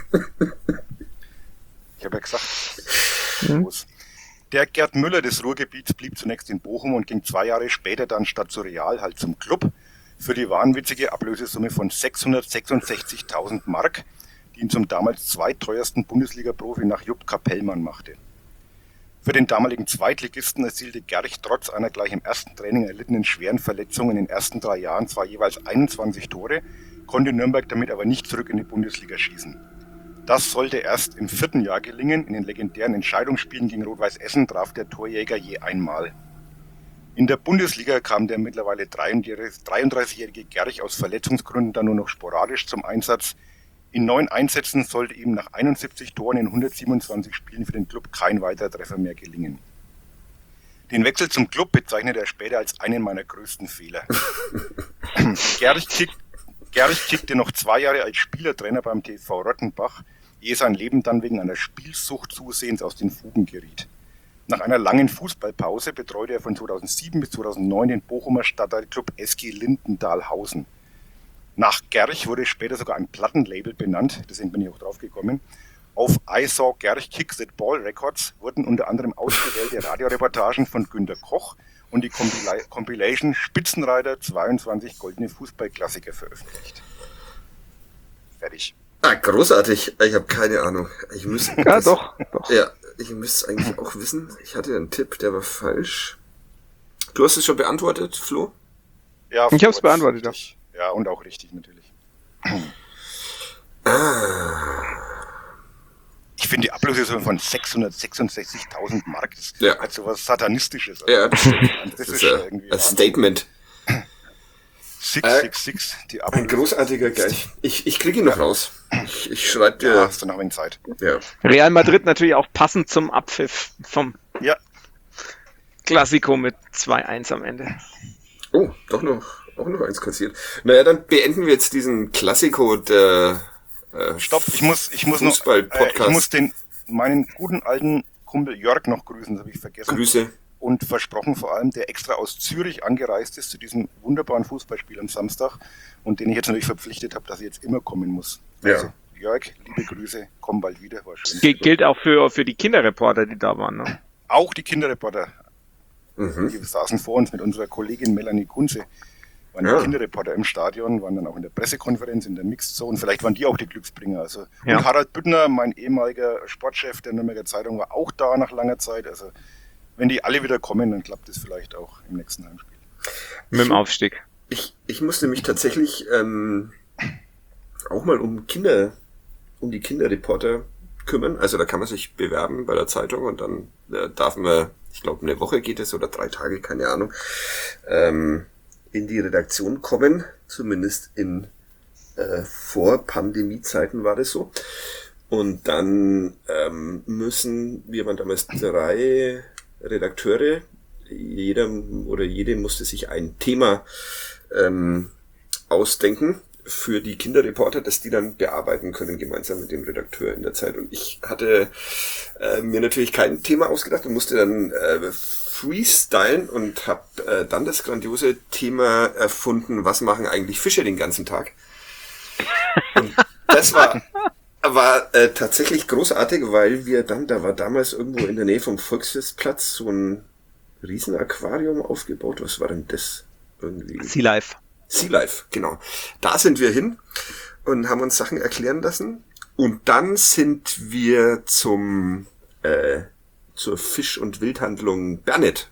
Ich habe ja gesagt, los. Der Gerd Müller des Ruhrgebiets blieb zunächst in Bochum und ging 2 Jahre später dann statt zu Real halt zum Club für die wahnwitzige Ablösesumme von 666.000 Mark, die ihn zum damals zweiteuersten Bundesliga-Profi nach Jupp Kapellmann machte. Für den damaligen Zweitligisten erzielte Gerch trotz einer gleich im ersten Training erlittenen schweren Verletzung in den ersten 3 Jahren zwar jeweils 21 Tore, konnte Nürnberg damit aber nicht zurück in die Bundesliga schießen. Das sollte erst im 4. Jahr gelingen. In den legendären Entscheidungsspielen gegen Rot-Weiß Essen traf der Torjäger je einmal. In der Bundesliga kam der mittlerweile 33-jährige Gerch aus Verletzungsgründen dann nur noch sporadisch zum Einsatz. In 9 Einsätzen sollte ihm nach 71 Toren in 127 Spielen für den Club kein weiterer Treffer mehr gelingen. Den Wechsel zum Club bezeichnete er später als einen meiner größten Fehler. Gerch kickte noch 2 Jahre als Spielertrainer beim TV Rottenbach, ehe sein Leben dann wegen einer Spielsucht zusehends aus den Fugen geriet. Nach einer langen Fußballpause betreute er von 2007 bis 2009 den Bochumer Stadtteilclub SG Lindendahlhausen. Nach Gerch wurde später sogar ein Plattenlabel benannt, deswegen bin ich auch drauf gekommen. Auf I Saw Gerch Kicks That Ball Records wurden unter anderem ausgewählte Radioreportagen von Günter Koch und die Compilation Spitzenreiter 22 goldene Fußballklassiker veröffentlicht. Fertig. Ah, großartig. Ich habe keine Ahnung. Ich müsste Ja, doch. Ja, ich müsste es eigentlich auch wissen. Ich hatte einen Tipp, der war falsch. Du hast es schon beantwortet, Flo? Ja, Ich hab's beantwortet, richtig. Ja, und auch richtig natürlich. Ich finde die Ablösesumme von 666.000 Mark ist Ja. halt so was Satanistisches. Ja, das stimmt. Das Das ist ist schon irgendwie ein Statement. 666, die Ein großartiger Geist. Ich kriege ihn noch raus. Ich schreibe dir. Ja, hast du noch ein wenig Zeit. Ja. Real Madrid natürlich auch passend zum Abpfiff vom Ja. Clasico mit 2-1 am Ende. Oh, auch noch eins kassiert. Naja, dann beenden wir jetzt diesen Klassiko der Stopp, ich muss noch, Fußball-Podcast. ich muss meinen guten alten Kumpel Jörg noch grüßen, das habe ich vergessen. Grüße. Und versprochen vor allem, der extra aus Zürich angereist ist zu diesem wunderbaren Fußballspiel am Samstag und den ich jetzt natürlich verpflichtet habe, dass er jetzt immer kommen muss. Also, Jörg, liebe Grüße, komm bald wieder, war schön. Gilt auch für die Kinderreporter, die da waren. Ne? Auch die Kinderreporter, Mhm. die saßen vor uns mit unserer Kollegin Melanie Kunze, waren die Kinderreporter im Stadion, waren dann auch in der Pressekonferenz, in der Mixed Zone, vielleicht waren die auch die Glücksbringer. Also. Ja. Und Harald Büttner, mein ehemaliger Sportchef der Nürnberger Zeitung, war auch da nach langer Zeit. Also wenn die alle wieder kommen, dann klappt es vielleicht auch im nächsten Heimspiel. Mit dem Aufstieg. Ich musste mich tatsächlich auch mal um die Kinderreporter kümmern. Also da kann man sich bewerben bei der Zeitung und dann darf man, ich glaube eine Woche geht es oder 3 Tage, keine Ahnung, in die Redaktion kommen, zumindest in Vor-Pandemie-Zeiten war das so. Und dann wir waren damals 3 Redakteure, jeder oder jede musste sich ein Thema ausdenken für die Kinderreporter, dass die dann bearbeiten können, gemeinsam mit dem Redakteur in der Zeit. Und ich hatte mir natürlich kein Thema ausgedacht und musste dann freestylen und habe dann das grandiose Thema erfunden, was machen eigentlich Fische den ganzen Tag? Und das war tatsächlich großartig, weil da war damals irgendwo in der Nähe vom Volksfestplatz so ein Riesenaquarium aufgebaut. Was war denn das? Irgendwie? Sea Life, genau. Da sind wir hin und haben uns Sachen erklären lassen. Und dann sind wir zur Fisch- und Wildhandlung Bernit,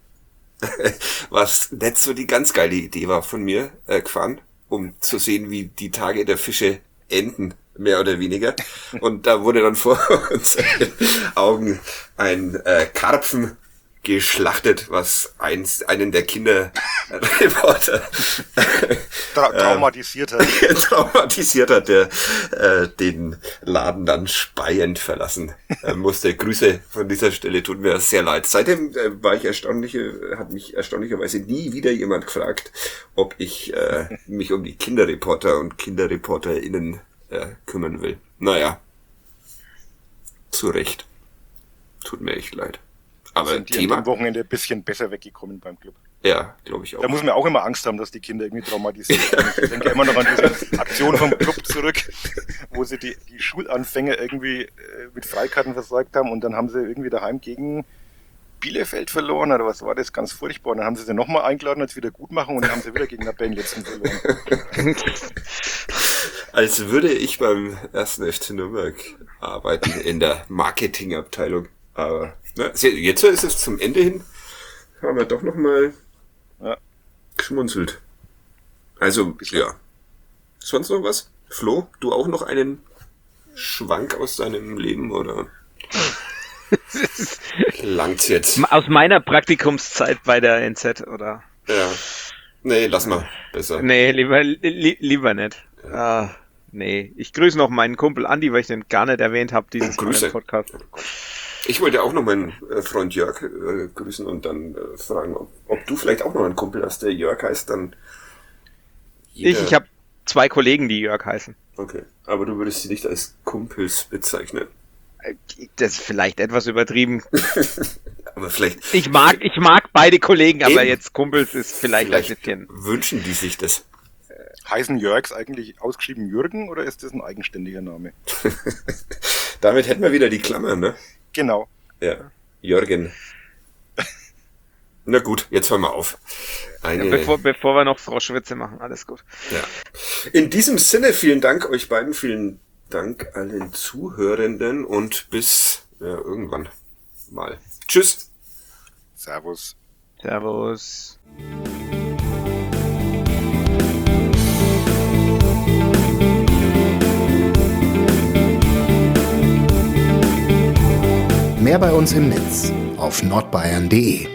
was nicht so die ganz geile Idee war von mir, gefahren, um zu sehen, wie die Tage der Fische enden, mehr oder weniger. Und da wurde dann vor unseren Augen ein Karpfen geschlachtet, was einen der Kinderreporter traumatisiert hat, der den Laden dann speiend verlassen musste. Grüße von dieser Stelle, tut mir sehr leid. Seitdem hat mich erstaunlicherweise nie wieder jemand gefragt, ob ich mich um die Kinderreporter und KinderreporterInnen kümmern will. Naja, zu Recht. Tut mir echt leid. Aber sind die am Wochenende ein bisschen besser weggekommen beim Club. Ja, glaube ich auch. Da muss man auch immer Angst haben, dass die Kinder irgendwie traumatisiert werden. Ich denke immer noch an diese Aktion vom Club zurück, wo sie die Schulanfänger irgendwie mit Freikarten versorgt haben und dann haben sie irgendwie daheim gegen Bielefeld verloren oder was war das? Ganz furchtbar. Und dann haben sie nochmal eingeladen als Wiedergutmachung und dann haben sie wieder gegen Tabellenletzten verloren. Als würde ich beim 1. FC Nürnberg arbeiten in der Marketingabteilung. Aber jetzt ist es zum Ende hin, haben wir doch nochmal geschmunzelt. Also, ja. Sonst noch was? Flo, du auch noch einen Schwank aus deinem Leben, oder? Langt's jetzt. Aus meiner Praktikumszeit bei der NZ, oder? Ja. Nee, lass mal. Besser. Nee, lieber nicht. Ja. Nee. Ich grüße noch meinen Kumpel Andi, weil ich den gar nicht erwähnt habe, dieses Podcast. Ich wollte auch noch meinen Freund Jörg grüßen und dann fragen, ob du vielleicht auch noch einen Kumpel hast, der Jörg heißt, dann... Ich habe 2 Kollegen, die Jörg heißen. Okay, aber du würdest sie nicht als Kumpels bezeichnen. Das ist vielleicht etwas übertrieben. Aber vielleicht... Ich mag beide Kollegen, aber jetzt Kumpels ist vielleicht ein bisschen... Wünschen die sich das? Heißen Jörgs eigentlich ausgeschrieben Jürgen oder ist das ein eigenständiger Name? Damit hätten wir wieder die Klammer, ne? Genau. Ja, Jürgen. Na gut, jetzt hören wir auf. Bevor wir noch Froschwitze machen, alles gut. Ja. In diesem Sinne, vielen Dank euch beiden, vielen Dank allen Zuhörenden und bis irgendwann mal. Tschüss. Servus. Servus. Mehr bei uns im Netz auf nordbayern.de